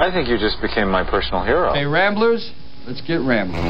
I think you just became my personal hero. Hey, Ramblers, let's get rambling.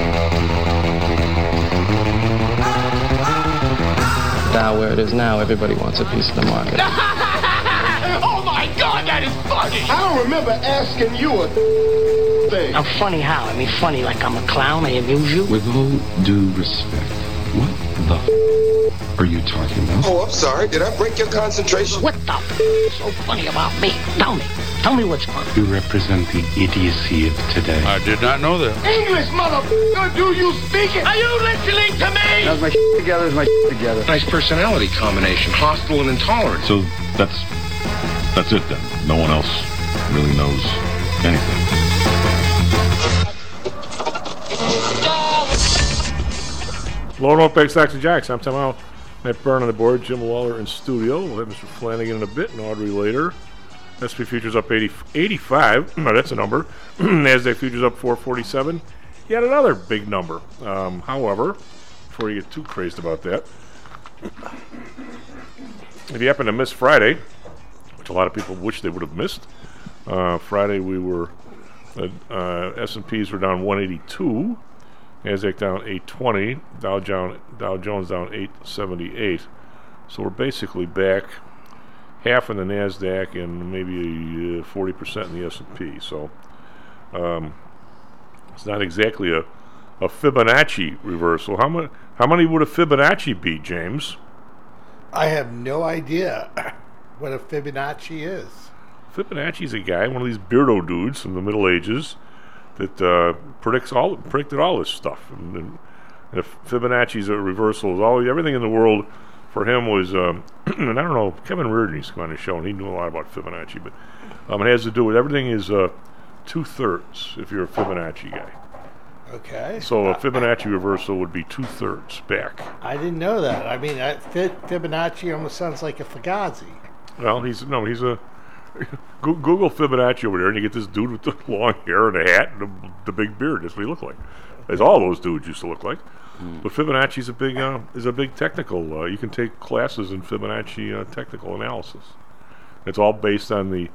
Now where it is now, everybody wants a piece of the market. Oh my God, that is funny! I don't remember asking you a thing. I'm funny how? I mean funny like I'm a clown, I amuse you? With all due respect, what the are you talking about? Oh, I'm sorry. Did I break your concentration? What the so funny about me? Tell me what's funny. You represent the idiocy of today. I did not know that. English, motherfucker, do you speak it? Are you listening to me? How's my together? Is my together? Nice personality combination, hostile and intolerant. So that's it then. No one else really knows anything. Load up back Saxon Jacks. I'm Tom Allen. Matt Byrne on the board, Jim Waller in studio. We'll have Mr. Flanagan in a bit and Audrey later. S&P futures up 85. No, that's a number. NASDAQ futures up 447. Yet another big number. However, before you get too crazed about that, if you happen to miss Friday, which a lot of people wish they would have missed, Friday we were S&Ps were down 182. NASDAQ down 820, Dow Jones down 878. So we're basically back half in the NASDAQ and maybe 40% in the S&P. So it's not exactly a Fibonacci reversal. How many would a Fibonacci be, James? I have no idea what a Fibonacci is. Fibonacci's a guy, one of these beardo dudes from the Middle Ages, that predicted all this stuff. And if Fibonacci's a reversal, everything in the world for him was, and I don't know, Kevin Reardon used to come on the show, and he knew a lot about Fibonacci, but it has to do with everything is 2/3 if you're a Fibonacci guy. Okay. So a Fibonacci reversal would be 2/3 back. I didn't know that. I mean, Fibonacci almost sounds like a Fugazi. Well, he's a... Google Fibonacci over there, and you get this dude with the long hair and a hat and the big beard. That's what he looked like. As all those dudes used to look like. But Fibonacci is a big technical. You can take classes in Fibonacci technical analysis. It's all based on the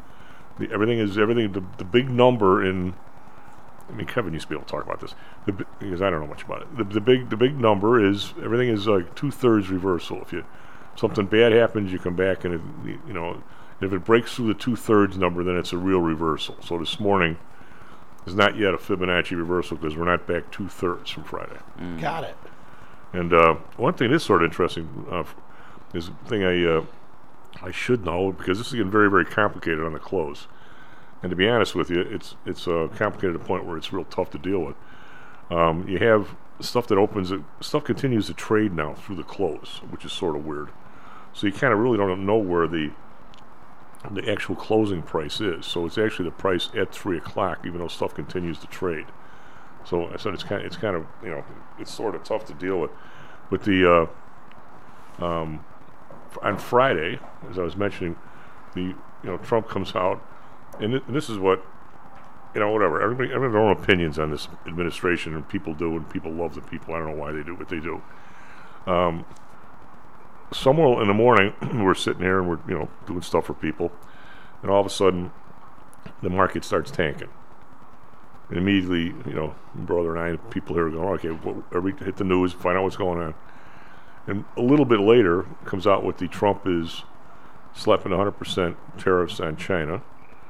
big number in. I mean, Kevin used to be able to talk about this because I don't know much about it. The big number is everything is like 2/3 reversal. If something bad happens, you come back and if it breaks through the 2/3 number, then it's a real reversal. So this morning is not yet a Fibonacci reversal because we're not back 2/3 from Friday. Got it. And one thing that's sort of interesting is a thing I should know because this is getting very, very complicated on the close. And to be honest with you, it's complicated to the point where it's real tough to deal with. You have stuff that stuff continues to trade now through the close, which is sort of weird. So you kind of really don't know where the actual closing price is. So it's actually the price at 3 o'clock, even though stuff continues to trade. So I said it's kind of it's sort of tough to deal with. But the on Friday, as I was mentioning, Trump comes out, and this is what whatever. Everybody have their own opinions on this administration, and people do, and people love the people. I don't know why they do what they do. Somewhere in the morning, we're sitting here and we're doing stuff for people, and all of a sudden, the market starts tanking. And immediately, my brother and I, people here are going, okay, hit the news, find out what's going on. And a little bit later, comes out with the Trump is slapping 100% tariffs on China.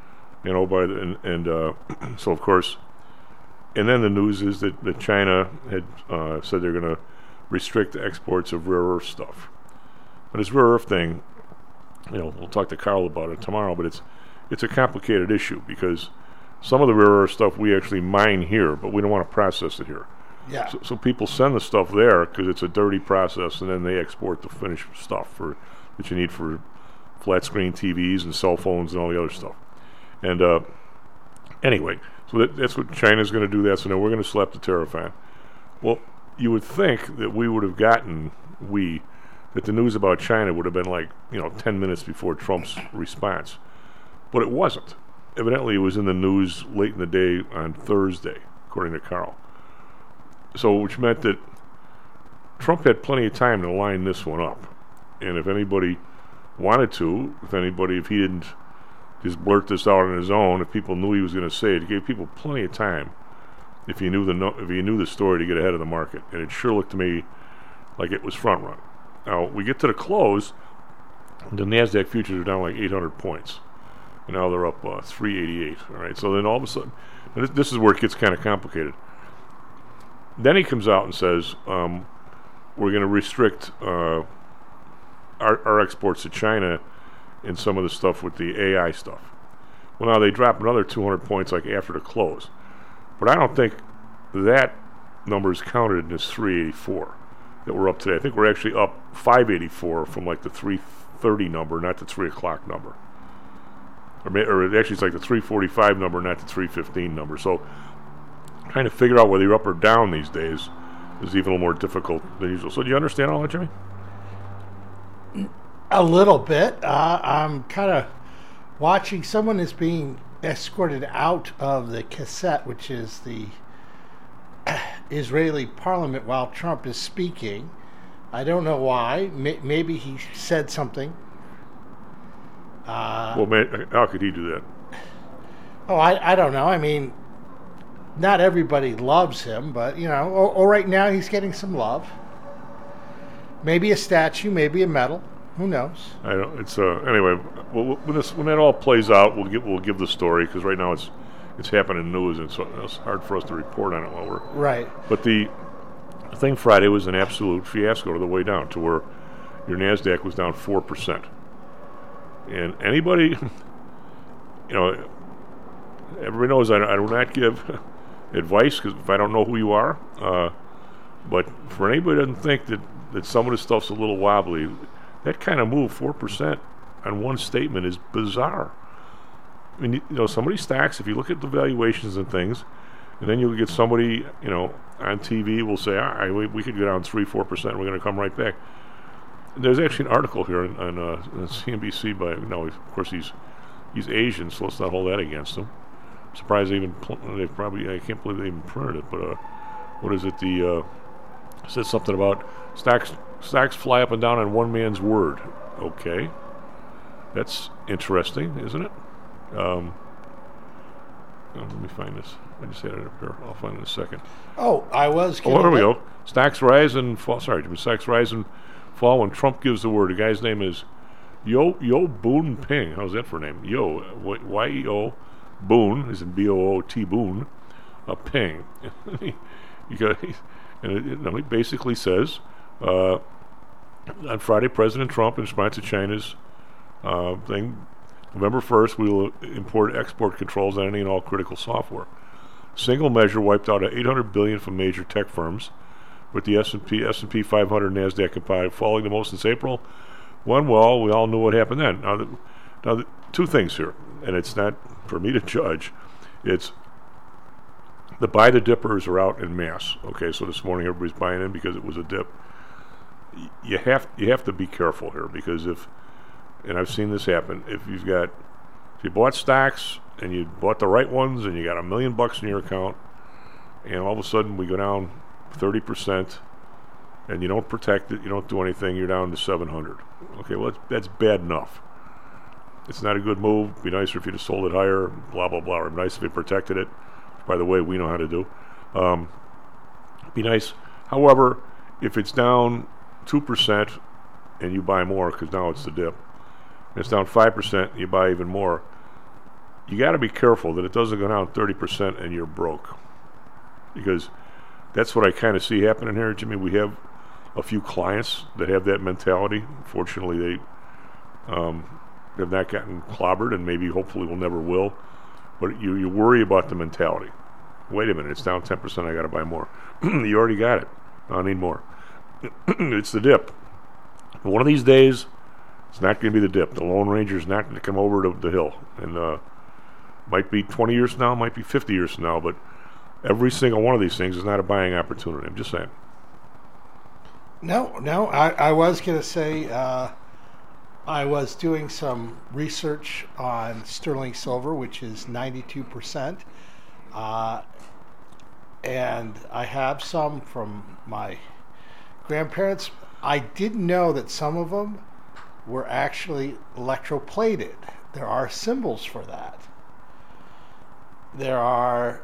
So of course, and then the news is that China had said they're going to restrict the exports of rare earth stuff. But this rare earth thing, we'll talk to Carl about it tomorrow, but it's a complicated issue because some of the rare earth stuff we actually mine here, but we don't want to process it here. Yeah. So people send the stuff there because it's a dirty process, and then they export the finished stuff that you need for flat screen TVs and cell phones and all the other stuff. And anyway, so that's what China's going to do. So now we're going to slap the tariff on. Well, you would think that we would have gotten that the news about China would have been 10 minutes before Trump's response, but it wasn't. Evidently, it was in the news late in the day on Thursday, according to Carl. So, which meant that Trump had plenty of time to line this one up, and if anybody wanted to, if he didn't just blurt this out on his own. If people knew he was going to say it, he gave people plenty of time. If you knew the story, to get ahead of the market, and it sure looked to me like it was front run. Now we get to the close, the Nasdaq futures are down like 800 points, and now they're up 388. All right, so then all of a sudden, this is where it gets kind of complicated. Then he comes out and says, we're going to restrict our exports to China and some of the stuff with the AI stuff. Well, now they drop another 200 points like after the close. But I don't think that number is counted in this 384 that we're up today. I think we're actually up 584 from like the 330 number, not the 3 o'clock number. Or actually it's like the 345 number, not the 315 number. So trying to figure out whether you're up or down these days is even a little more difficult than usual. So do you understand all that, Jimmy? A little bit. I'm kind of watching. Someone is being escorted out of the Knesset, which is the Israeli parliament, while Trump is speaking. I don't know why. Maybe he said something. Well, man, how could he do that? Oh, I don't know. I mean, not everybody loves him, but, or right now he's getting some love. Maybe a statue, maybe a medal. Who knows? I don't. It's anyway. When that all plays out, we'll give the story, because right now it's happening in news, and so it's hard for us to report on it while we're right. But the thing Friday was an absolute fiasco to the way down, to where your Nasdaq was down 4%. And anybody, everybody knows I do not give advice, because if I don't know who you are, but for anybody who doesn't think that some of this stuff's a little wobbly, that kind of move, 4% on one statement, is bizarre. I mean, some of these stocks, if you look at the valuations and things, and then you'll get somebody, on TV will say, all right, we could go down 3-4%, we're going to come right back. There's actually an article here on CNBC by, of course he's Asian, so let's not hold that against him. I'm surprised I can't believe they even printed it, but what is it, said something about stocks fly up and down on one man's word. Okay. That's interesting, isn't it? Let me find this. I just had it up here. I'll find it in a second. Oh, I was. Oh, there we go. Stocks rise and fall. Sorry, stocks rise and fall when Trump gives the word. The guy's name is Yo Boon Ping. How's that for a name? Yo, Y-E-O, Boon, is in B-O-O-T, Boon, Ping. He basically says, on Friday, President Trump, in response to China's thing, November 1st, we will import export controls on any and all critical software. Single measure wiped out $800 billion from major tech firms, with the S&P 500, NASDAQ combined falling the most since April. We all knew what happened then. Now, two things here, and it's not for me to judge. It's the buy the dippers are out in mass. Okay, so this morning everybody's buying in because it was a dip. You have to be careful here, because and I've seen this happen, if you bought stocks and you bought the right ones and you got $1 million in your account, and all of a sudden we go down 30%, and you don't protect it, you don't do anything, you're down to 700. Okay, well that's bad enough. It's not a good move. It'd be nicer if you'd have sold it higher, blah blah blah. It'd be nice if you protected it. By the way, we know how to do. Be nice. However, if it's down 2% and you buy more, because now it's the dip, and it's down 5% and you buy even more, you got to be careful that it doesn't go down 30% and you're broke, because that's what I kind of see happening here, Jimmy. We have a few clients that have that mentality. Fortunately, they have not gotten clobbered, and maybe hopefully will never will. But you worry about the mentality. Wait a minute, it's down 10%, I got to buy more. You already got it. I need more. It's the dip. One of these days, it's not going to be the dip. The Lone Ranger is not going to come over to the hill. And might be 20 years from now, might be 50 years from now, but every single one of these things is not a buying opportunity. I'm just saying. No. I was going to say, I was doing some research on sterling silver, which is 92%. And I have some from my grandparents. I didn't know that some of them were actually electroplated. there are symbols for that. There are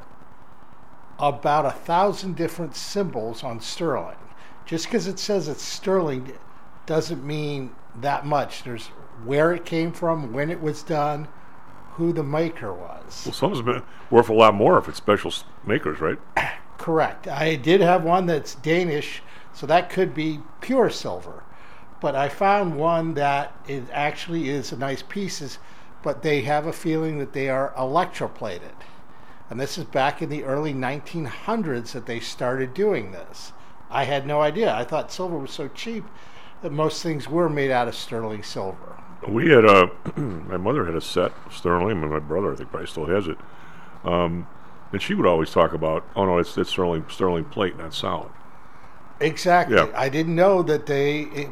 about 1,000 different symbols on sterling. Just because it says it's sterling doesn't mean that much. There's where it came from, when it was done, who the maker was. Well, some of it's worth a lot more if it's special makers, right? Correct. I did have one that's Danish, so that could be pure silver. But I found one that it actually is a nice pieces, but they have a feeling that they are electroplated. And this is back in the early 1900s that they started doing this. I had no idea. I thought silver was so cheap that most things were made out of sterling silver. We had my mother had a set of sterling, and my brother, I think, probably still has it. And she would always talk about, oh no, it's sterling plate, not solid. Exactly. Yeah. I didn't know that they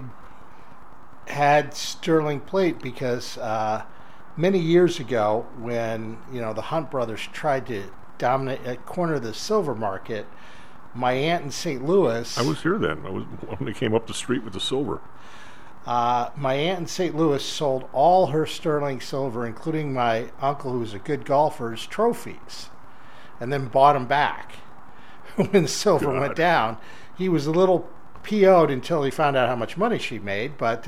had sterling plate because many years ago, when the Hunt brothers tried to corner the silver market, my aunt in St. Louis. I was here then. I was when they came up the street with the silver. My aunt in St. Louis sold all her sterling silver, including my uncle, who was a good golfer's trophies, and then bought them back when the silver went down. He was a little PO'd until he found out how much money she made, but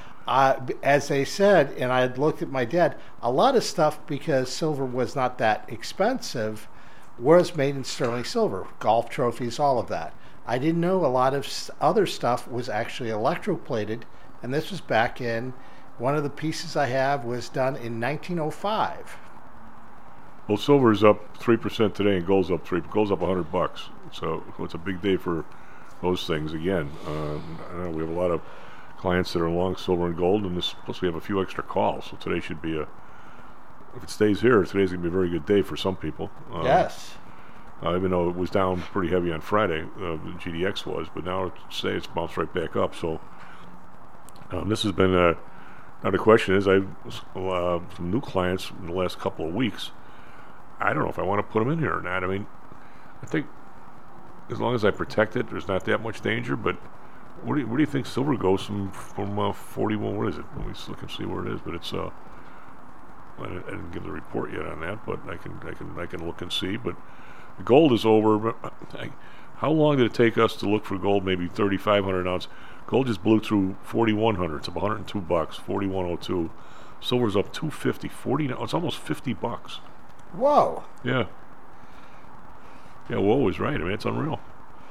as they said, and I had looked at my dad, a lot of stuff, because silver was not that expensive, was made in sterling silver. Golf trophies, all of that. I didn't know a lot of other stuff was actually electroplated, and this was back in, one of the pieces I have was done in 1905. Well, silver is up 3% today, and gold's up $100. So it's a big day for those things again. We have a lot of clients that are long silver and gold, and plus we have a few extra calls. So today should be if it stays here, today's going to be a very good day for some people. Yes. Even though it was down pretty heavy on Friday, the GDX was, but now today it's bounced right back up. So this has been now the question is, I've some new clients in the last couple of weeks. I don't know if I want to put them in here or not. I mean, I think as long as I protect it, there's not that much danger. But where do you think silver goes from 41? What is it? Let me look and see where it is. But it's I didn't give the report yet on that, but I can look and see. But the gold is over. How long did it take us to look for gold? Maybe 3,500 ounce. Gold just blew through 4,100. It's up $102, 4,102. Silver's up 250, 40 now. It's almost $50. Whoa. Yeah. Yeah, whoa is right. I mean, it's unreal.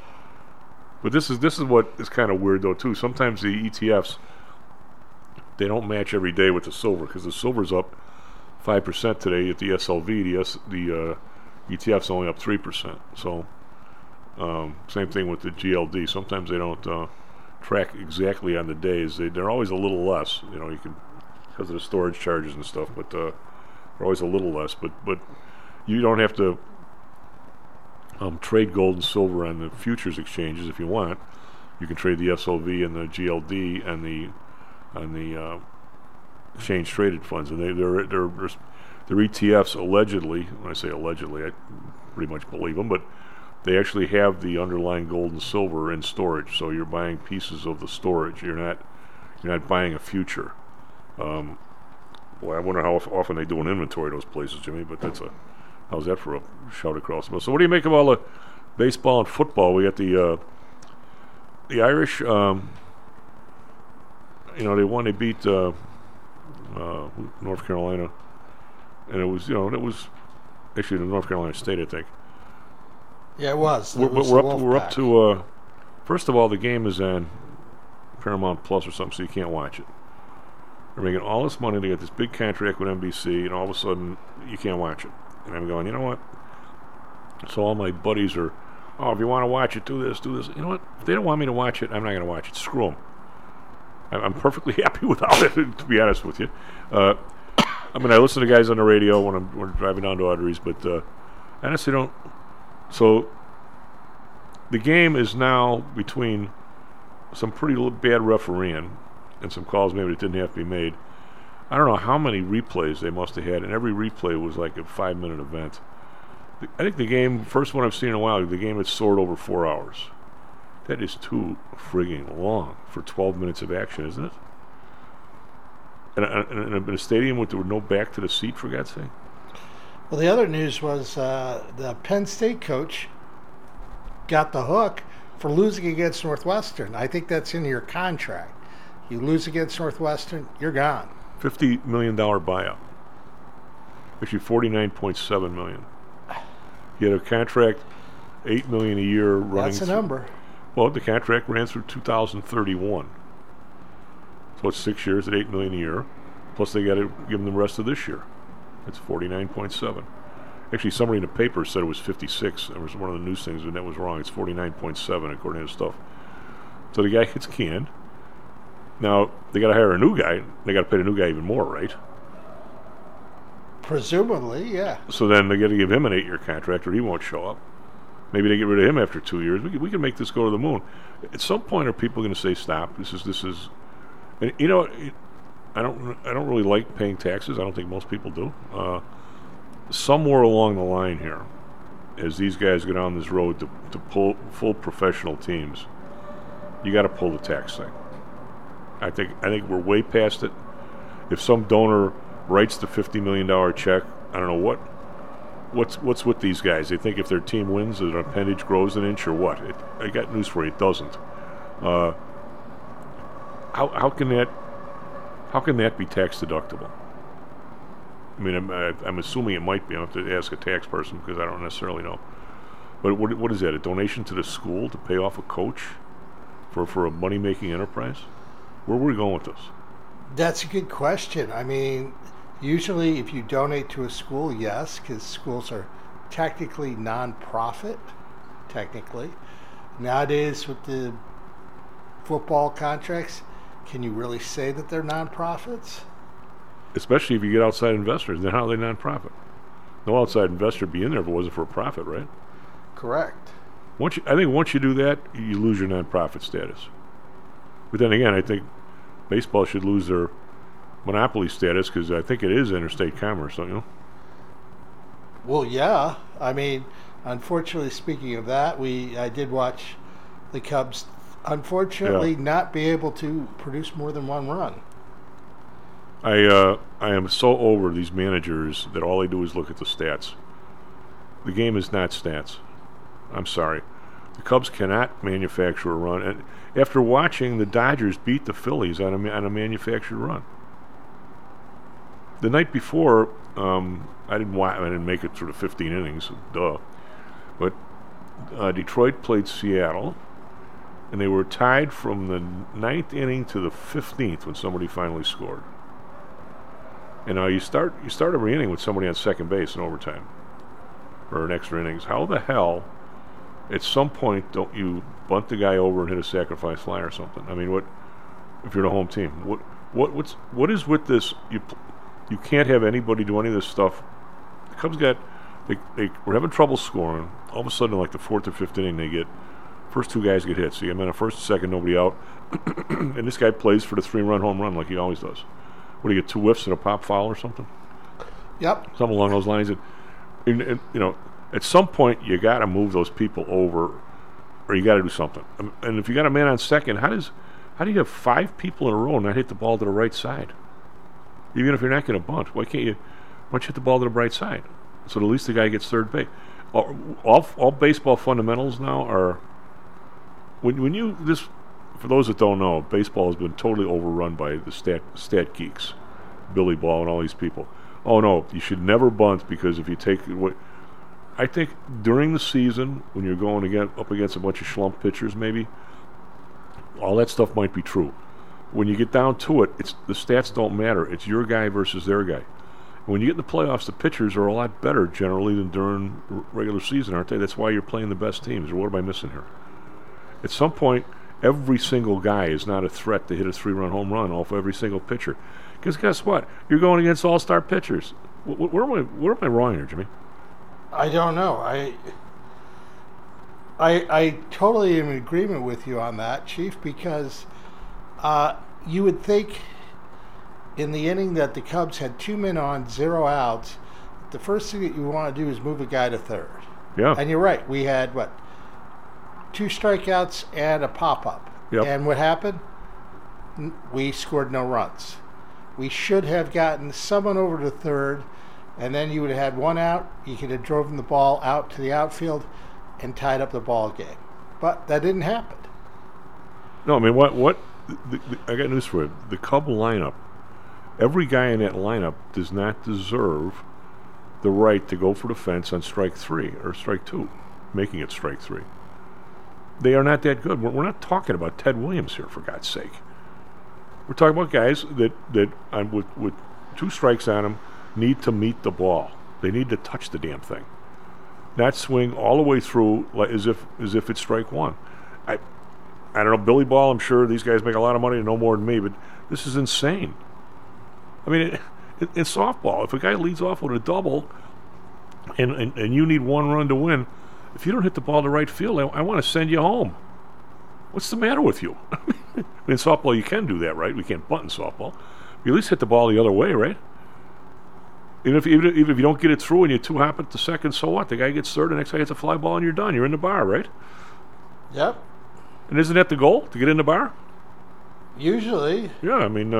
But this is what is kind of weird though too. Sometimes the ETFs, they don't match every day with the silver, because the silver's up 5% today at the SLV. The ETF's only up 3%. So same thing with the GLD. Sometimes they don't track exactly on the days. They're always a little less. You can, because of the storage charges and stuff. But they're always a little less. But you don't have to trade gold and silver on the futures exchanges if you want. You can trade the SLV and the GLD and the exchange traded funds, and they're ETFs allegedly. When I say allegedly, I pretty much believe them, but they actually have the underlying gold and silver in storage. So you're buying pieces of the storage. You're not buying a future. Well, I wonder how often they do an inventory of those places, Jimmy. But how's that for a shout across? So what do you make of all the baseball and football? We got the Irish. They won. They beat North Carolina, and it was actually the North Carolina State, I think. Yeah, it was. We're up to. First of all, the game is on Paramount Plus or something, so you can't watch it. They're making all this money to get this big contract with NBC, and all of a sudden you can't watch it. And I'm going, you know what? So all my buddies are, if you want to watch it, do this. You know what? If they don't want me to watch it, I'm not going to watch it. Screw them. I'm perfectly happy without it, to be honest with you. I listen to guys on the radio when we're driving down to Audrey's, but honestly don't. So the game is now between some pretty bad refereeing and some calls maybe that didn't have to be made. I don't know how many replays they must have had, and every replay was like a 5-minute event. I think the game, first one I've seen in a while, the game had soared over 4 hours. That is too frigging long for 12 minutes of action, isn't it? in a stadium with there were no back to the seat, for God's sake? Well, the other news was the Penn State coach got the hook for losing against Northwestern. I think that's in your contract. You lose against Northwestern, you're gone. $50 million buyout. Actually, $49.7 million. He had a contract, $8 million a year running. That's a number. Well, the contract ran through 2031. So it's 6 years at $8 million a year. Plus they got to give him the rest of this year. It's 49.7. Actually, somebody in the paper said it was 56. It was one of the news things, and that was wrong. It's 49.7 according to stuff. So the guy gets canned. Now they got to hire a new guy. They got to pay the new guy even more, right? Presumably, yeah. So then they got to give him an 8-year contract, or he won't show up. Maybe they get rid of him after 2 years. We can make this go to the moon. At some point, are people going to say, "Stop"? This is. And you know, I don't really like paying taxes. I don't think most people do. Somewhere along the line here, as these guys go down this road to pull full professional teams, you got to pull the tax thing. I think we're way past it. If some donor writes the $50 million check, I don't know what's with these guys. They think if their team wins, their appendage grows an inch or what? I got news for you. It doesn't. How can that be tax deductible? I mean, I'm assuming it might be. I have to ask a tax person because I don't necessarily know. But what is that? A donation to the school to pay off a coach for a money-making enterprise? Where are we going with this? That's a good question. I mean, usually if you donate to a school, yes, because schools are technically non-profit, technically. Nowadays with the football contracts, can you really say that they're non-profits? Especially if you get outside investors, then how are they non-profit? No outside investor would be in there if it wasn't for a profit, right? Correct. I think once you do that, you lose your non-profit status. But then again, I think baseball should lose their monopoly status because I think it is interstate commerce, don't you? Well, yeah. I mean, unfortunately, speaking of that, I did watch the Cubs, unfortunately, not be able to produce more than one run. I am so over these managers that all they do is look at the stats. The game is not stats. I'm sorry. The Cubs cannot manufacture a run. And after watching the Dodgers beat the Phillies on a manufactured run. The night before, I didn't make it through the 15 innings, duh. But Detroit played Seattle, and they were tied from the 9th inning to the 15th when somebody finally scored. And now you start every inning with somebody on second base in overtime or in extra innings. How the hell, at some point, don't you bunt the guy over and hit a sacrifice fly or something? I mean, what if you're the home team? What is with this? You can't have anybody do any of this stuff. The Cubs they were having trouble scoring. All of a sudden, like the 4th or 5th inning, first two guys get hit. So you have a first and second, nobody out, and this guy plays for the 3-run home run like he always does. What do you get, 2 whiffs and a pop foul or something? Yep. Something along those lines. And at some point you got to move those people over, or you got to do something. And if you got a man on second, how do you have 5 people in a row and not hit the ball to the right side? Even if you're not going to bunt, why don't you hit the ball to the right side? So at least the guy gets third base. All baseball fundamentals now are for those that don't know, baseball has been totally overrun by the stat geeks, Billy Ball and all these people. Oh no, you should never bunt because if you take what I think during the season when you're going up against a bunch of schlump pitchers, maybe all that stuff might be true. When you get down to it, the stats don't matter. It's your guy versus their guy. And when you get in the playoffs, the pitchers are a lot better generally than during regular season, aren't they? That's why you're playing the best teams. Or what am I missing here? At some point, every single guy is not a threat to hit a 3-run home run off every single pitcher. Because guess what? You're going against all-star pitchers. Where am I wrong here, Jimmy? I don't know. I totally am in agreement with you on that, Chief, because you would think in the inning that the Cubs had 2 men on, 0 outs, the first thing that you want to do is move a guy to third. Yeah. And you're right. We had, 2 strikeouts and a pop-up. Yep. And what happened? We scored no runs. we should have gotten someone over to third, and then you would have had one out. You could have driven the ball out to the outfield and tied up the ball game. But that didn't happen. No, I mean, I got news for you. The Cub lineup, every guy in that lineup does not deserve the right to go for the fence on strike 3 or strike 2, making it strike 3. They are not that good. We're not talking about Ted Williams here, for God's sake. We're talking about guys that with 2 strikes on them need to meet the ball. They need to touch the damn thing, not swing all the way through like as if it's strike 1. I don't know, Billy Ball, I'm sure these guys make a lot of money, no more than me, but this is insane. I mean, in softball, if a guy leads off with a double and you need 1 run to win, if you don't hit the ball to right field, I want to send you home. What's the matter with you? In softball, you can do that, right? We can't bunt in softball. You at least hit the ball the other way, right? Even if you don't get it through and you 2-hop it to second, so what? The guy gets third, the next guy gets a fly ball, and you're done. You're in the bar, right? Yep. And isn't that the goal, to get in the bar? Usually. Yeah, I mean,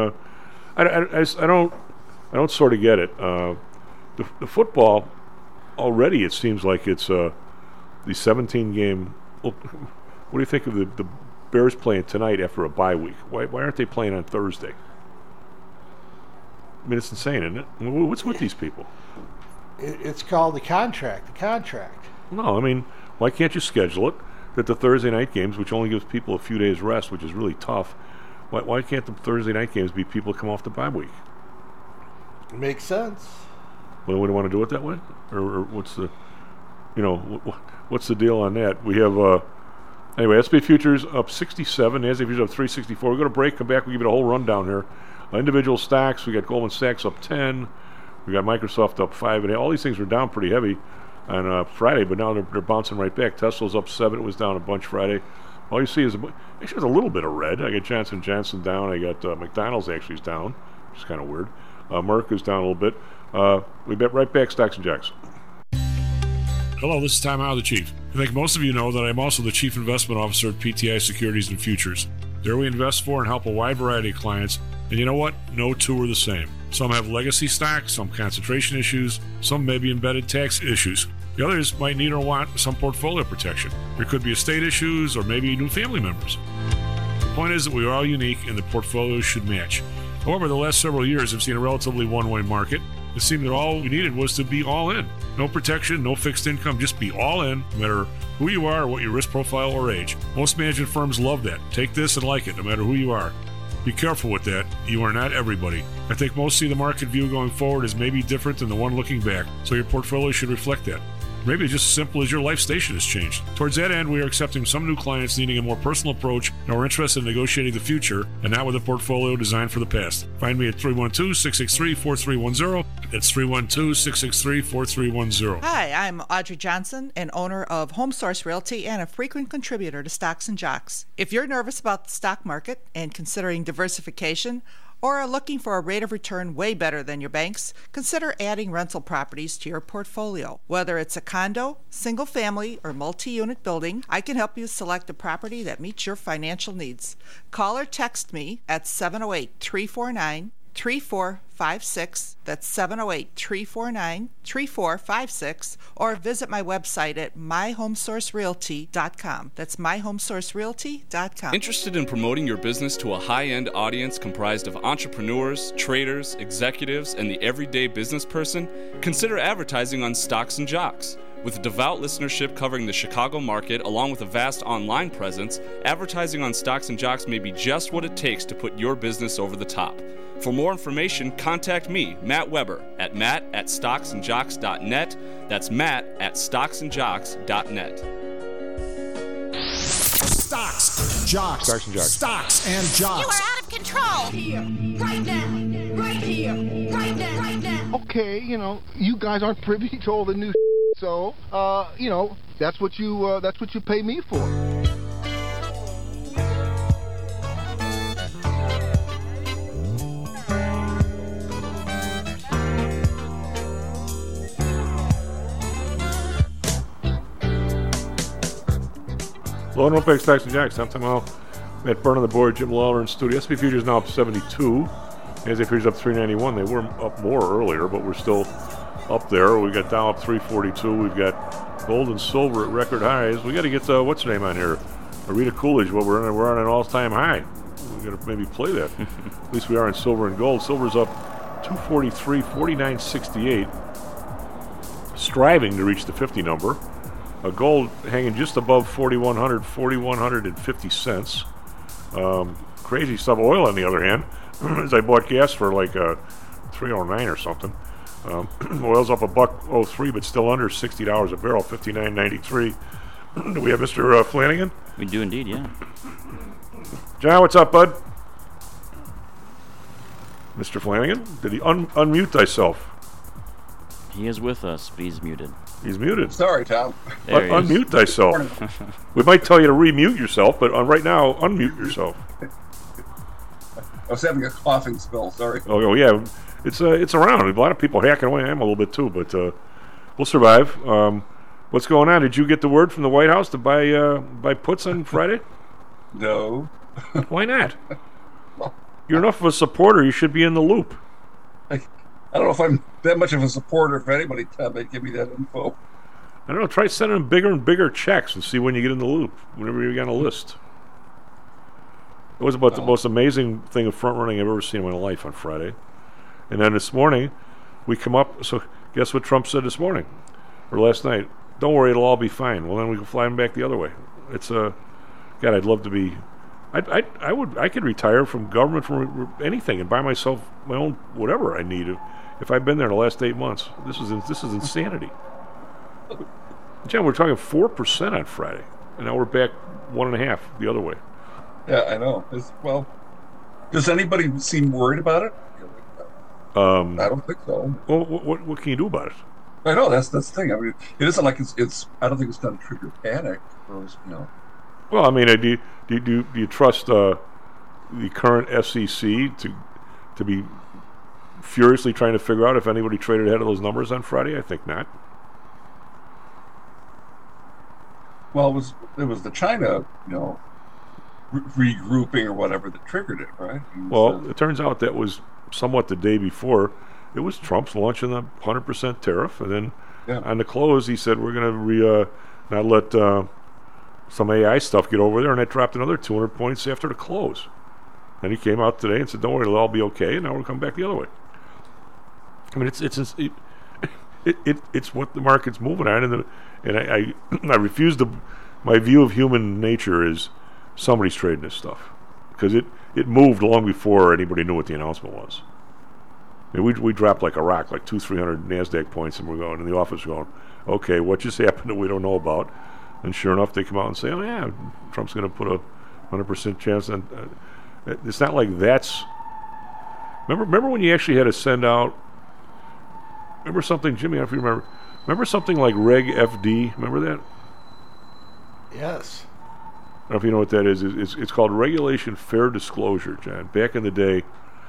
I don't sort of get it. The football already, it seems like it's the 17-game. Well, what do you think of the Bears playing tonight after a bye week? Why aren't they playing on Thursday? I mean, it's insane, isn't it? What's with these people? It's called the contract. The contract. No, I mean, why can't you schedule it that the Thursday night games, which only gives people a few days rest, which is really tough, why can't the Thursday night games be people come off the bye week? It makes sense. Well, we don't want to do it that way? Or what's the, what's the deal on that? We have, anyway, SP Futures up 67, NASDAQ Futures up 364. We're going to break, come back, we'll give you a whole rundown here. Individual stocks, we got Goldman Sachs up 10, we got Microsoft up 5, and all these things were down pretty heavy on Friday, but now they're bouncing right back. Tesla's up 7, it was down a bunch Friday. All you see is, actually there's a little bit of red. I got Johnson & Johnson down, I got McDonald's actually is down, which is kind of weird. Merck is down a little bit. We bet right back, Stocks and Jocks. Hello, this is Tom Howe, the Chief. I think most of you know that I'm also the Chief Investment Officer at PTI Securities and Futures. There we invest for and help a wide variety of clients, and you know what? No two are the same. Some have legacy stocks, some concentration issues, some may be embedded tax issues. The others might need or want some portfolio protection. There could be estate issues or maybe new family members. The point is that we are all unique and the portfolios should match. However, the last several years have seen a relatively one-way market. It seemed that all we needed was to be all in. No protection, no fixed income, just be all in, no matter who you are or what your risk profile or age. Most management firms love that. Take this and like it, no matter who you are. Be careful with that. You are not everybody. I think most see the market view going forward as maybe different than the one looking back, so your portfolio should reflect that. Maybe it's just as simple as your life station has changed. Towards that end, we are accepting some new clients needing a more personal approach and are interested in negotiating the future and not with a portfolio designed for the past. Find me at 312-663-4310. That's 312-663-4310. Hi, I'm Audrey Johnson, an owner of HomeSource Realty and a frequent contributor to Stocks and Jocks. If you're nervous about the stock market and considering diversification, or are looking for a rate of return way better than your banks, consider adding rental properties to your portfolio. Whether it's a condo, single family, or multi-unit building, I can help you select a property that meets your financial needs. Call or text me at 708-349-3456. That's 708-349-3456. Or visit my website at myhomesourcerealty.com. That's myhomesourcerealty.com. Interested in promoting your business to a high-end audience comprised of entrepreneurs, traders, executives, and the everyday business person? Consider advertising on Stocks and Jocks. With a devout listenership covering the Chicago market, along with a vast online presence, advertising on Stocks and Jocks may be just what it takes to put your business over the top. For more information, contact me, Matt Weber, at matt@stocksandjocks.net. That's matt@stocksandjocks.net. Stocks, Jocks, Stocks and Jocks. Stocks and Jocks. You are out of control. Here, right now, right here, right now, right now. Okay, you guys aren't privy to all the new so, that's what you pay me for. Hello, and welcome back to Stocks and Jocks. I'm Tom Howell. Matt Byrne on the board, Jim Lawler in studio. SP Futures now up 72. As if he's up 391. They were up more earlier, but we're still up there. We got Dow up 342. We've got gold and silver at record highs. We got to get what's her name on here, Rita Coolidge. Well, we're on an all-time high. We got to maybe play that. At least we are in silver and gold. Silver's up 243, 49.68, striving to reach the 50 number. Gold hanging just above 4,100, 4,150 cents. Crazy stuff. Oil, on the other hand, as I bought gas for like 309 or something. Oil's up $1.03, but still under $60 a barrel, 59.93. Do we have Mr. Flanagan? We do indeed, yeah. John, what's up, bud? Mr. Flanagan, did he unmute thyself? He is with us, but he's muted. He's muted. Sorry, Tom. Unmute thyself. We might tell you to remute yourself, but right now, unmute yourself. I was having a coughing spell, sorry. Oh yeah. It's around. A lot of people hacking away. I am a little bit too, but we'll survive. What's going on? Did you get the word from the White House to buy puts on Friday? No. Why not? You're enough of a supporter. You should be in the loop. I don't know if I'm that much of a supporter. If anybody may give me that info. I don't know. Try sending them bigger and bigger checks and see when you get in the loop. Whenever you get on a list. It was about the most amazing thing of front running I've ever seen in my life on Friday. And then this morning, we come up. So guess what Trump said this morning or last night? Don't worry, it'll all be fine. Well, then we can fly him back the other way. It's God, I'd love to be. I could retire from government, from anything, and buy myself my own whatever I need if I've been there in the last 8 months. This is insanity. John, we're talking 4% on Friday, and now we're back 1.5% the other way. Yeah, I know. Well, does anybody seem worried about it? I don't think so. Well, what can you do about it? I know that's the thing. I mean, it isn't like it's. I don't think it's going to trigger panic. Well, I mean, do you trust the current SEC to be furiously trying to figure out if anybody traded ahead of those numbers on Friday? I think not. Well, it was the China, regrouping or whatever that triggered it, right? Well, it turns out that was somewhat the day before. It was Trump's launching the 100% tariff, and then on the close he said we're going to not let some AI stuff get over there, and that dropped another 200 points after the close. Then he came out today and said, "Don't worry, it'll all be okay." And now we'll come back the other way. I mean, it's what the market's moving on, and I refuse to. My view of human nature is somebody's trading this stuff because it moved long before anybody knew what the announcement was. I mean, we dropped like a rock, like 200-300 NASDAQ points, and we're going in the office going, okay, what just happened that we don't know about? And sure enough, they come out and say, oh yeah, Trump's going to put a 100% chance. And it's not like that's. Remember when you actually had to send out. Remember something, Jimmy? I don't know if you remember. Remember something like Reg FD? Remember that? Yes. I don't know if you know what that is. It's called Regulation Fair Disclosure, John. Back in the day,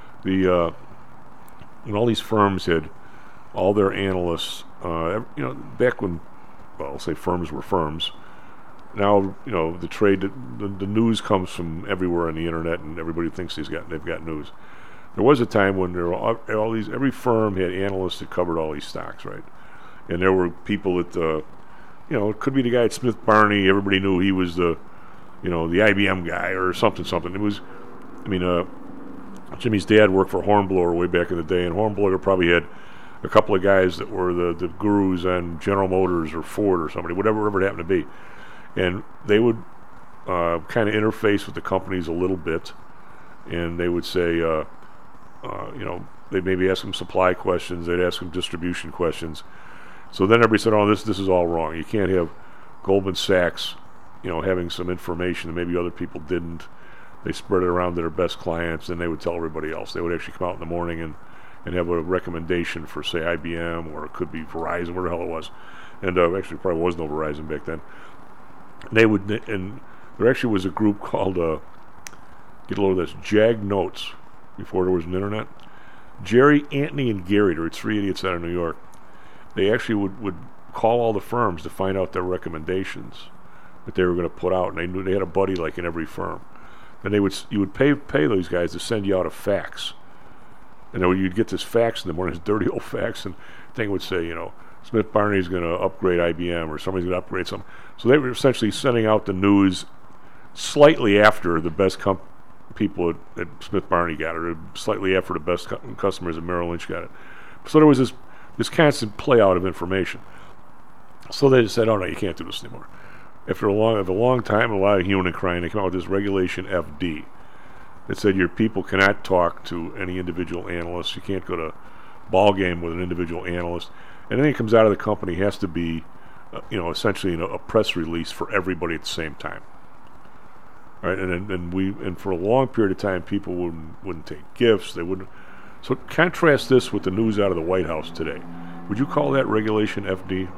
when all these firms had all their analysts, back when, well, I'll say firms were firms. Now, the trade, the news comes from everywhere on the internet, and everybody thinks they've got news. There was a time when there were every firm had analysts that covered all these stocks, right? And there were people that, it could be the guy at Smith Barney. Everybody knew he was the IBM guy or something. It was, Jimmy's dad worked for Hornblower way back in the day, and Hornblower probably had a couple of guys that were the gurus on General Motors or Ford or somebody, whatever it happened to be. And they would kind of interface with the companies a little bit, and they would say, they'd maybe ask them supply questions, they'd ask them distribution questions. So then everybody said, oh, this is all wrong. You can't have Goldman Sachs, having some information that maybe other people didn't. They spread it around to their best clients, and they would tell everybody else. They would actually come out in the morning and have a recommendation for, say, IBM, or it could be Verizon, where the hell it was. And actually probably was no Verizon back then. And there actually was a group called, get a load of this, Jag Notes, before there was an internet. Jerry, Anthony, and Gary, there were three idiots out of New York. They actually would call all the firms to find out their recommendations that they were going to put out, and they knew they had a buddy like in every firm. And you would pay those guys to send you out a fax And then you'd get this fax in the morning, this dirty old fax, and the thing would say, Smith Barney's going to upgrade IBM, or somebody's going to upgrade something. So they were essentially sending out the news slightly after the best people at Smith Barney got it, or slightly after the best customers at Merrill Lynch got it. So there was this constant play out of information. So they just said, oh no, you can't do this anymore. After a long time, a lot of human and crying, they came out with this Regulation FD. It said your people cannot talk to any individual analyst. You can't go to a ball game with an individual analyst. Anything that comes out of the company has to be, essentially a press release for everybody at the same time. All right, and for a long period of time, people wouldn't take gifts. They wouldn't. So contrast this with the news out of the White House today. Would you call that Regulation FD?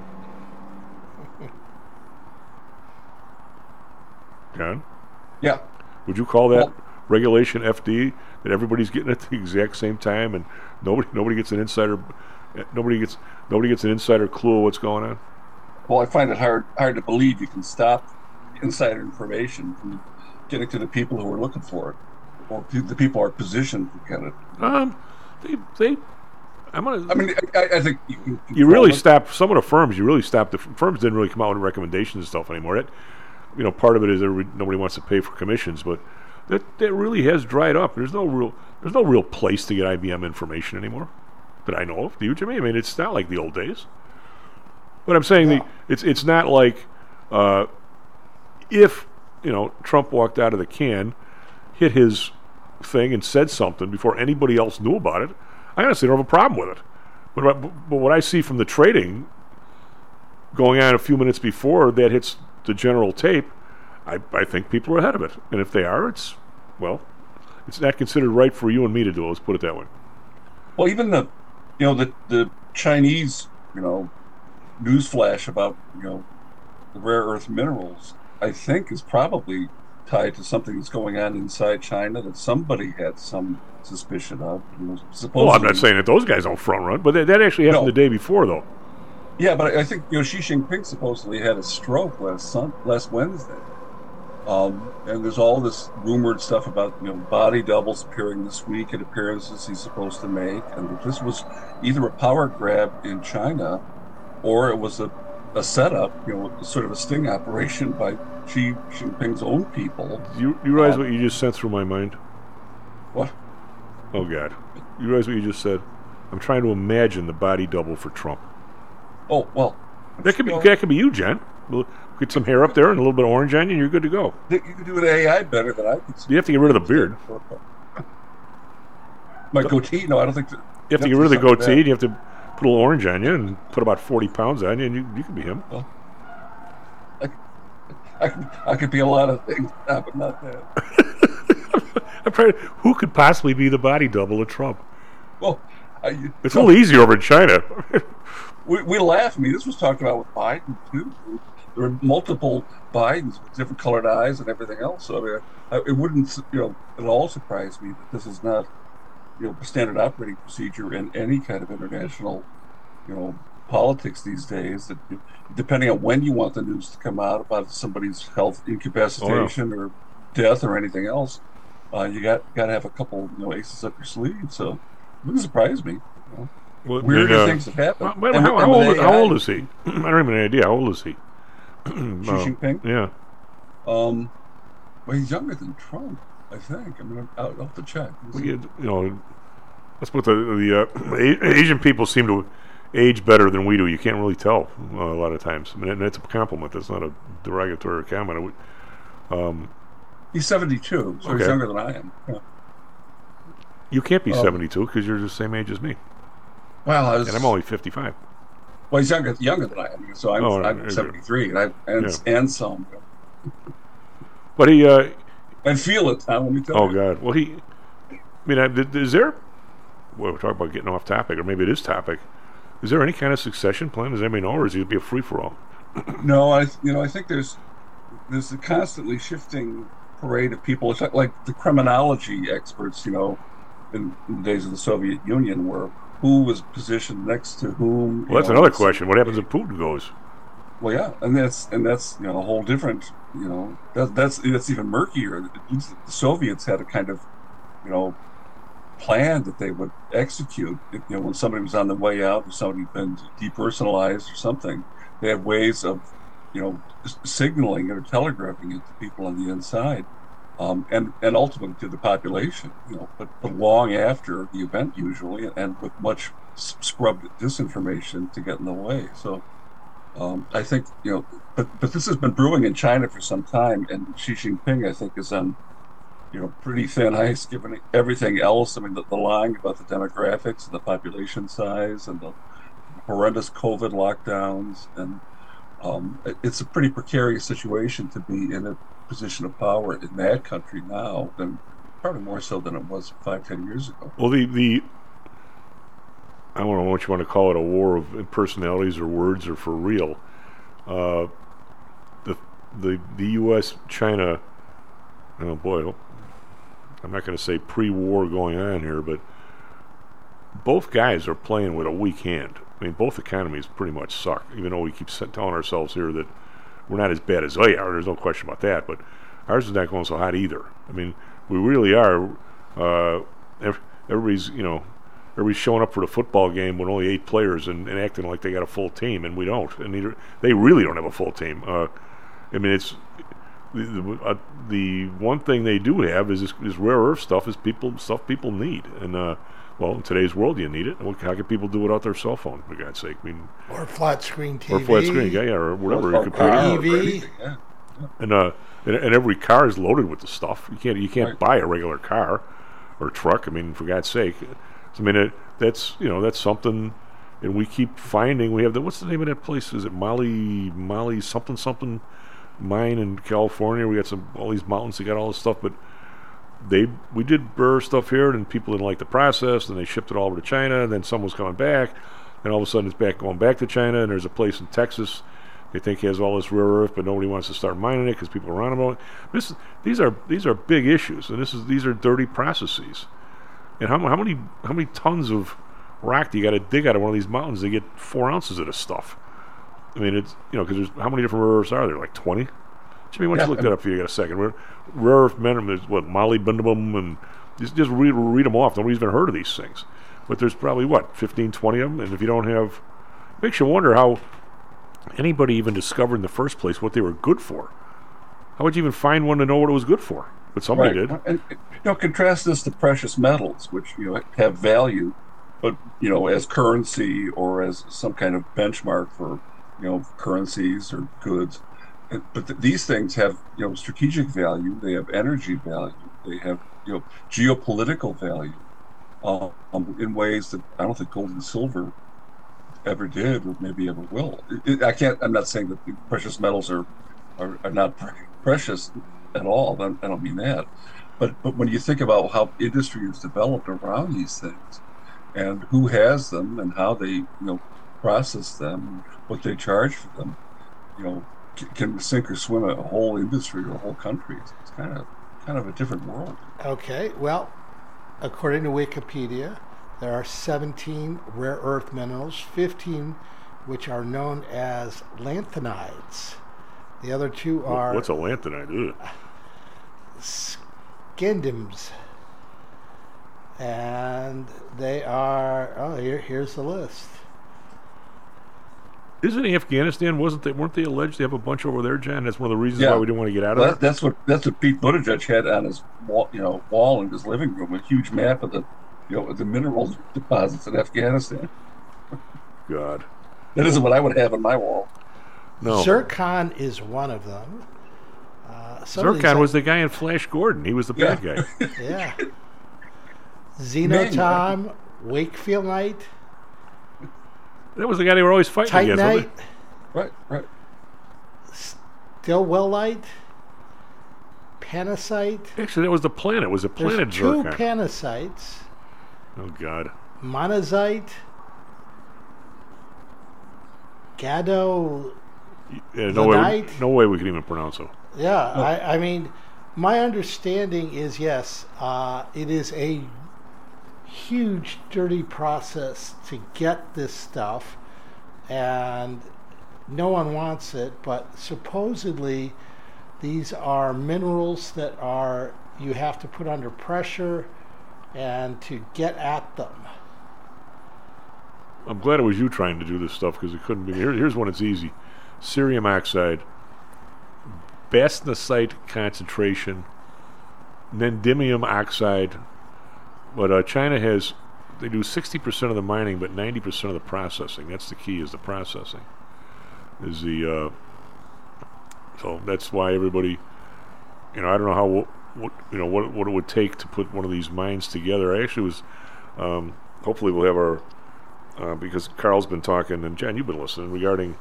John? Yeah. Would you call that Regulation FD, that everybody's getting it at the exact same time and nobody gets an insider clue of what's going on? Well, I find it hard to believe you can stop insider information from getting to the people who are looking for it, or the people who are positioned to get it. I think you really stop some of the firms. You really stop the firms. Didn't really come out with recommendations and stuff anymore. Part of it is nobody wants to pay for commissions, but that really has dried up. There's no real place to get IBM information anymore that I know of. Do you, Jimmy? I mean, it's not like the old days. But I'm saying it's not like if Trump walked out of the can, hit his thing and said something before anybody else knew about it, I honestly don't have a problem with it. But what I see from the trading going on a few minutes before that hits the general tape, I think people are ahead of it. And if they are, it's not considered right for you and me to do it. Let's put it that way. Well, even the Chinese, news flash about, the rare earth minerals, I think is probably tied to something that's going on inside China that somebody had some suspicion of. Well, I'm not saying that those guys don't front run, but that actually happened the day before, though. Yeah, but I think Xi Jinping supposedly had a stroke last Wednesday, and there's all this rumored stuff about body doubles appearing this week at appearances he's supposed to make, and this was either a power grab in China, or it was a setup, sort of a sting operation by Xi Jinping's own people. You realize what you just sent through my mind? What? Oh God! You realize what you just said? I'm trying to imagine the body double for Trump. Oh, well. That could be you, Jen. We'll get some hair up there and a little bit of orange on you, and you're good to go. You could do an AI better than I could. You have to get rid of the beard. My goatee? No, I don't think that. You have to get rid of the goatee, and you have to put a little orange on you and put about 40 pounds on you, and you can be him. Well, I could be a lot of things, but not that. I'm trying. Who could possibly be the body double of Trump? Well, it's a little easier over in China. We laugh. I mean, this was talked about with Biden too. There were multiple Bidens with different colored eyes and everything else. So I mean, it wouldn't, at all surprise me that this is not, standard operating procedure in any kind of international, politics these days. That depending on when you want the news to come out about somebody's health incapacitation or death or anything else, you got to have a couple, aces up your sleeve. So it wouldn't surprise me. Well, weirder things have happened. How old is he? I don't have any idea. How old is he? Xi Jinping? Yeah. Well, he's younger than Trump, I think. I mean, I'll have to check. That's what the Asian people seem to age better than we do. You can't really tell a lot of times. I mean, that's a compliment. That's not a derogatory comment. He's 72, so he's younger than I am. Yeah. You can't be 72 because you're the same age as me. Well, and I'm only 55. Well, he's younger than I am, so I'm 73, and some. But he. And feel it, Tom. Let me tell you. Oh God! Well, is there? Well, we're talking about getting off topic, or maybe it is topic. Is there any kind of succession plan? Does anybody know, or is it be a free for all? No, I think there's a constantly shifting parade of people. It's like the criminology experts, in the days of the Soviet Union, where who was positioned next to whom. Well, that's another question. What happens if Putin goes? Well, yeah, and that's a whole different. That's even murkier. The Soviets had a kind of, plan that they would execute. When somebody was on the way out, or somebody had been depersonalized or something, they had ways of, signaling it or telegraphing it to people on the inside, and ultimately to the population. But long after the event usually, and with much scrubbed disinformation to get in the way. So I think but this has been brewing in China for some time, and Xi Jinping, I think, is on pretty thin ice given everything else. I mean, the lying about the demographics and the population size and the horrendous COVID lockdowns, and it's a pretty precarious situation to be in a position of power in that country now, and probably more so than it was 5-10 years ago. Well, I don't know what you want to call it, a war of personalities or words or for real. The U.S. China, oh boy, I'm not going to say pre-war going on here, but both guys are playing with a weak hand. I mean, both economies pretty much suck, even though we keep telling ourselves here that we're not as bad as they are. There's no question about that, but ours is not going so hot either. I mean, we really are. Everybody's showing up for the football game with only 8 players and acting like they got a full team, and we don't. And they really don't have a full team. I mean, it's the one thing they do have is this rare earth stuff is stuff people need, and well, in today's world, you need it. How can people do it without their cell phone, for God's sake? I mean, or flat screen TV, or flat screen, or whatever, or TV, and every car is loaded with the stuff. You can't buy a regular car or truck. I mean, for God's sake. I mean, that's something, and we keep finding. We have what's the name of that place? Is it Molly something mine in California? We got all these mountains. They got all this stuff, but we did burr stuff here, and people didn't like the process, and they shipped it all over to China. And then some was coming back, and all of a sudden it's going back to China. And there's a place in Texas they think has all this rare earth, but nobody wants to start mining it because people are on about it. These are big issues, and these are dirty processes. And how many tons of rock do you got to dig out of one of these mountains to get 4 ounces of this stuff? I mean, it's because there's how many different rare earths are there? Like 20. Jimmy, why don't you look that up for you? Got a second? Rare earth mineral, there's molybdenum, and just read them off. Nobody's even heard of these things, but there's probably 15, 20 of them. And if you don't have, it makes you wonder how anybody even discovered in the first place what they were good for. How would you even find one to know what it was good for? But somebody did. And contrast this to precious metals, which have value, but as currency or as some kind of benchmark for currencies or goods. But these things have strategic value. They have energy value. They have geopolitical value in ways that I don't think gold and silver ever did, or maybe ever will. I'm not saying that the precious metals are not precious at all. I don't mean that. But when you think about how industry is developed around these things, and who has them, and how they process them, what they charge for them, can sink or swim a whole industry or a whole country. It's kind of a different world. Okay, well, according to Wikipedia, there are 17 rare earth minerals, 15 which are known as lanthanides. The other 2 are... What's a lanthanide? Scandiums. And they are... here's the list. Isn't Afghanistan? Weren't they alleged to have a bunch over there, John? That's one of the reasons why we didn't want to get out of it. That's what Pete Buttigieg had on his wall in his living room, a huge map of the mineral deposits in Afghanistan. God, that isn't what I would have on my wall. No, Zircon is one of them. Zircon was the guy in Flash Gordon. He was the bad guy. Yeah. Xenoton, Wakefieldite. That was the guy they were always fighting against. Right. Stillwellite, Panacite. Actually, that was the planet. It was a planet. There's 2 Panacites. Oh God. Monazite, Gado. Yeah, no way we can even pronounce them. Yeah, no. I mean, my understanding is yes, it is a huge dirty process to get this stuff, and no one wants it, but supposedly these are minerals that you have to put under pressure and to get at them. I'm glad it was you trying to do this stuff because it couldn't be. Here's one that's easy. Cerium oxide, bastnasite concentration, neodymium oxide. But China they do 60% of the mining, but 90% of the processing. That's the key, is the processing. So that's why everybody, I don't know what it would take to put one of these mines together. I actually was, hopefully we'll have our, because Carl's been talking, and John, you've been listening, regarding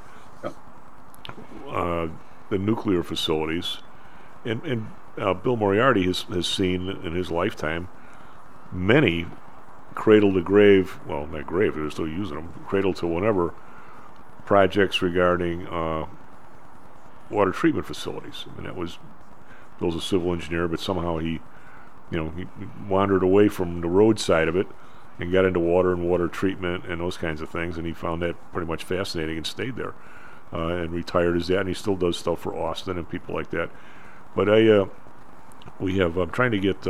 the nuclear facilities. And Bill Moriarty has seen in his lifetime many cradle to grave, well, not grave, they're still using them, cradle to whenever, projects regarding water treatment facilities. I mean, that was, Bill's a civil engineer, but somehow he wandered away from the road side of it and got into water and water treatment and those kinds of things, and he found that pretty much fascinating and stayed there, and retired as that, and he still does stuff for Austin and people like that. But I'm trying to get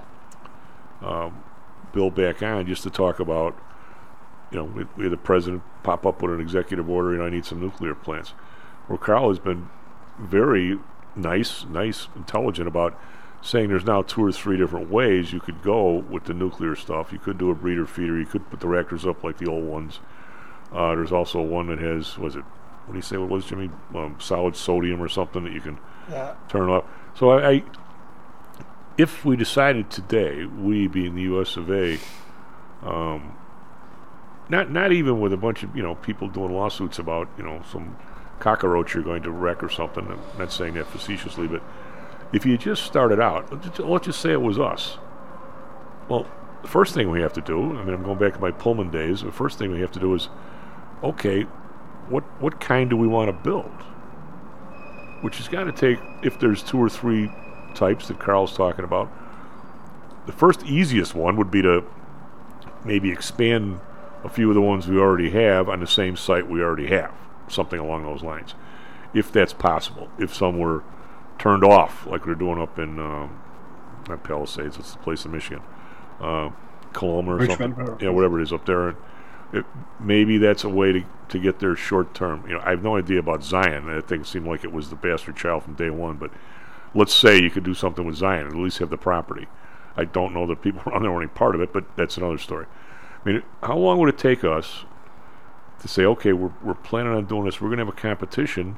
Bill back on just to talk about, we had the president pop up with an executive order, I need some nuclear plants. Where Carl has been very nice, intelligent about saying there's now 2 or 3 different ways you could go with the nuclear stuff. You could do a breeder feeder. You could put the reactors up like the old ones. There's also one that has, what do you say, what was Jimmy? Solid sodium or something that you can turn off. So if we decided today, we being the U.S. of A., not even with a bunch of people doing lawsuits about some cockroach you're going to wreck or something. I'm not saying that facetiously, but if you just started out, let's just say it was us. Well, the first thing we have to do, I'm going back to my Pullman days. The first thing we have to do is, okay, what kind do we want to build? Which has got to take, if there's 2 or 3 types that Carl's talking about, the first easiest one would be to maybe expand a few of the ones we already have on the same site we already have, something along those lines, if that's possible. If some were turned off, like they're doing up in not Palisades, it's the place in Michigan, Coloma or Richmond, something, whatever it is up there. Maybe that's a way to get there short term. I have no idea about Zion. That thing seemed like it was the bastard child from day one, but let's say you could do something with Zion, at least have the property. I don't know that people around there were any part of it, but that's another story. How long would it take us to say, okay, we're planning on doing this, we're going to have a competition,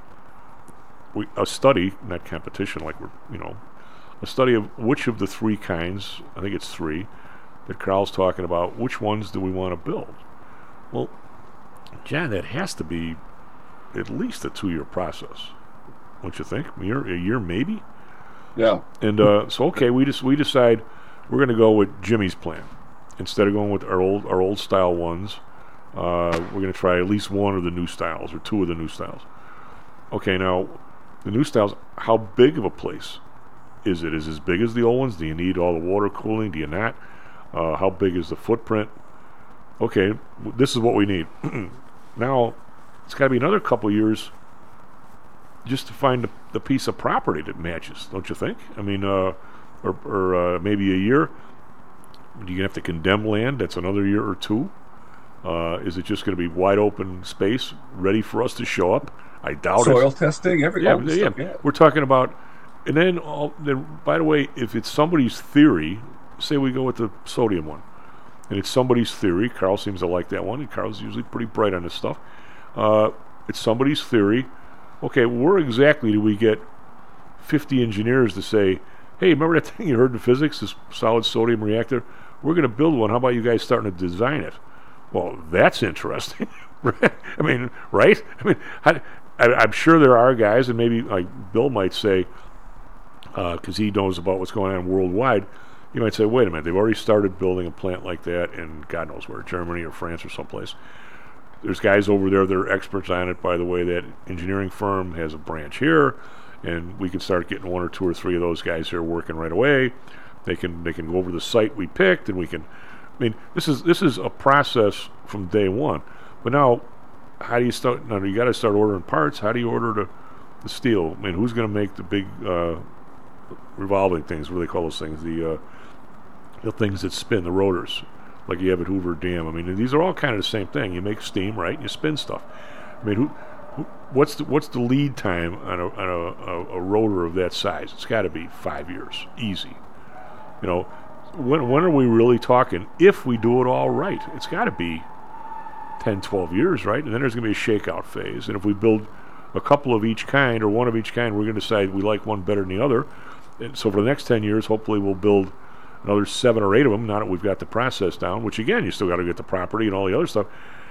a study, not competition, like a study of which of the 3 kinds, I think it's 3, that Carl's talking about, which ones do we want to build? Well, John, that has to be at least a 2-year process, don't you think? A year maybe? Yeah. And so, okay, we decide we're going to go with Jimmy's plan. Instead of going with our old style ones, we're going to try at least 1 of the new styles or 2 of the new styles. Okay, now, the new styles, how big of a place is it? Is it as big as the old ones? Do you need all the water cooling? Do you not? How big is the footprint? Okay, this is what we need. Now, it's got to be another couple years just to find the piece of property that matches, don't you think? Or maybe a year. Do you have to condemn land? That's another year or 2. Is it just going to be wide open space ready for us to show up? I doubt it. Soil testing, everything. Yeah. We're talking about, and then by the way, if it's somebody's theory, say we go with the sodium one, and it's somebody's theory. Carl seems to like that one, and Carl's usually pretty bright on this stuff. It's somebody's theory. Okay, where exactly do we get 50 engineers to say, hey, remember that thing you heard in physics, this solid sodium reactor? We're going to build one. How about you guys starting to design it? Well, that's interesting. Right? I'm sure there are guys, and maybe like Bill might say, because he knows about what's going on worldwide, you might say, wait a minute, they've already started building a plant like that in God knows where, Germany or France or someplace. There's guys over there that are experts on it. By the way, that engineering firm has a branch here, and we can start getting 1 or 2 or 3 of those guys here working right away. They can go over the site we picked, and we can. This is a process from day one. But now, how do you start? Now you got to start ordering parts. How do you order the steel? Who's going to make the big revolving things? What do they call those things? The the things that spin, the rotors, like you have at Hoover Dam. I mean, these are all kind of the same thing. You make steam, right? And you spin stuff. I mean, what's the lead time on a rotor of that size? It's got to be 5 years, easy. You know, when are we really talking? If we do it all right, it's got to be 10, 12 years, right? And then there's going to be a shakeout phase. And if we build a couple of each kind or one of each kind, we're going to decide we like one better than the other. And so for the next 10 years, hopefully we'll build another 7 or 8 of them, now that we've got the process down, which again, you still got to get the property and all the other stuff.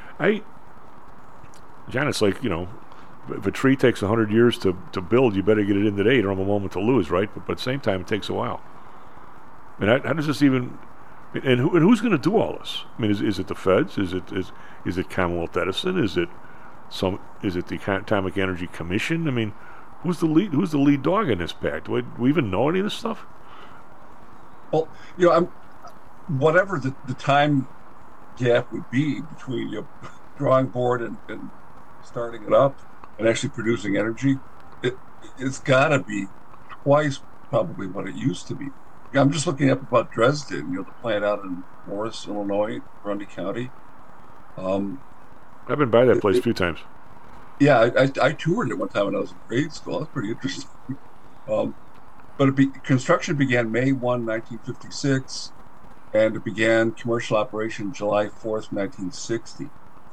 John, it's like, you know, if a tree takes 100 years to build, you better get it in today. You don't have a moment to lose, right? But at the same time, it takes a while. And how does this even... And who's going to do all this? I mean, is it the feds? Is it Commonwealth Edison? Is it the Atomic Energy Commission? I mean, who's the lead dog in this pack? Do we even know any of this stuff? Well, you know, whatever the time gap would be between your drawing board and starting it up and actually producing energy, it's got to be twice probably what it used to be. I'm just looking up about Dresden, you know, the plant out in Morris, Illinois, Grundy County. I've been by that place a few times. Yeah, I toured it one time when I was in grade school. That's pretty interesting. But construction began May 1, 1956, and it began commercial operation July 4th, 1960.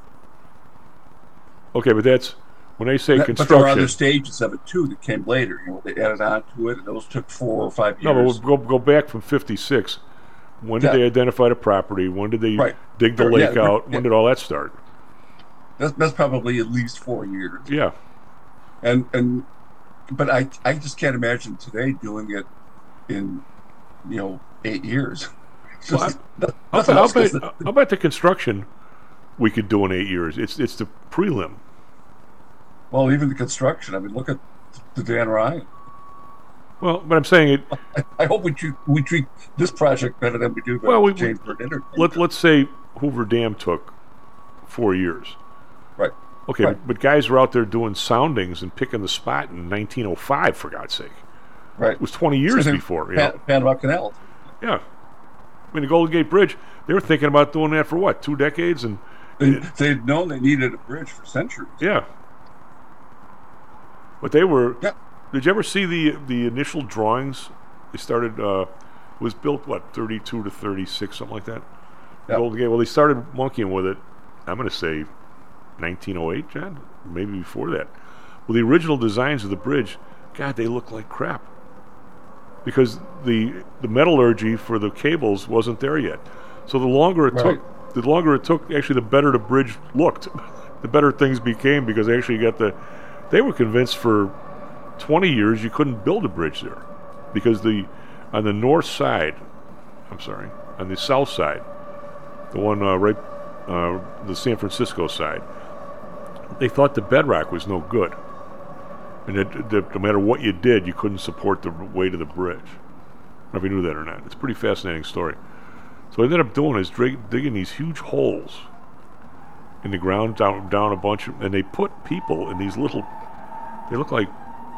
Okay, but that's when they say construction. But there were other stages of it too that came later. You know, they added on to it, and those took 4 or 5 years. No, but we'll go back from 56. When did they identify the property? When did they dig the lake out? When did all that start? That's probably at least 4 years. Yeah, but I just can't imagine today doing it in 8 years. Well, I'll bet the construction we could do in 8 years. It's the prelim. Well, even the construction. I mean, look at the Dan Ryan. Well, but I'm saying it. I hope we treat this project better than we do the Jamesburg Interchange. Let's say Hoover Dam took 4 years. Right. Okay, right. But guys were out there doing soundings and picking the spot in 1905, for God's sake. Right. It was 20 years before. Panama Canal. Yeah. I mean, the Golden Gate Bridge, they were thinking about doing that for what, 2 decades? And they'd known they needed a bridge for centuries. Yeah. But they were... Yeah. Did you ever see the initial drawings? They started... it was built, 32 to 36, something like that? Yep. Golden Gate. Well, they started monkeying with it, I'm going to say 1908, John? Maybe before that. Well, the original designs of the bridge, God, they look like crap. Because the metallurgy for the cables wasn't there yet. So the longer it took, actually the better the bridge looked. The better things became because they actually got they were convinced for 20 years you couldn't build a bridge there. Because on the north side, on the south side, the one the San Francisco side, they thought the bedrock was no good. And that no matter what you did, you couldn't support the weight of the bridge. I don't know if you knew that or not. It's a pretty fascinating story. So what they ended up doing is digging these huge holes in the ground down a bunch, and they put people in these little. They look like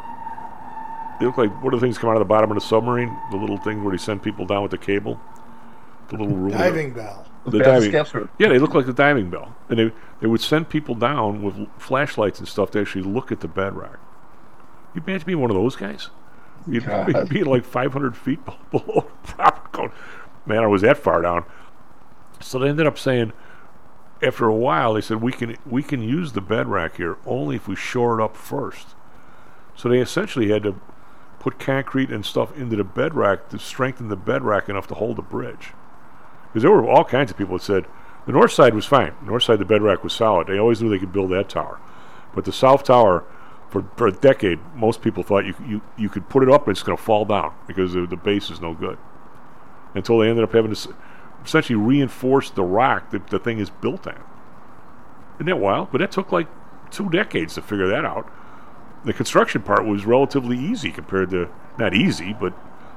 what are the things that come out of the bottom of the submarine? The little thing where they send people down with the cable. The little room. Diving bell. The diving. Yeah, they look like the diving bell, and they would send people down with flashlights and stuff to actually look at the bedrock. You imagine being one of those guys? You'd be like 500 feet below the proper. Man, I was that far down. So they ended up saying, after a while, they said we can use the bedrock here only if we shore it up first. So they essentially had to put concrete and stuff into the bedrock to strengthen the bedrock enough to hold the bridge. Because there were all kinds of people that said the north side was fine. The north side, the bedrock was solid. They always knew they could build that tower. But the south tower, for a decade, most people thought you could put it up and it's going to fall down because the base is no good. Until they ended up having to essentially reinforce the rock that the thing is built on. Isn't that wild? But that took like 2 decades to figure that out. The construction part was relatively easy compared to... Not easy, but...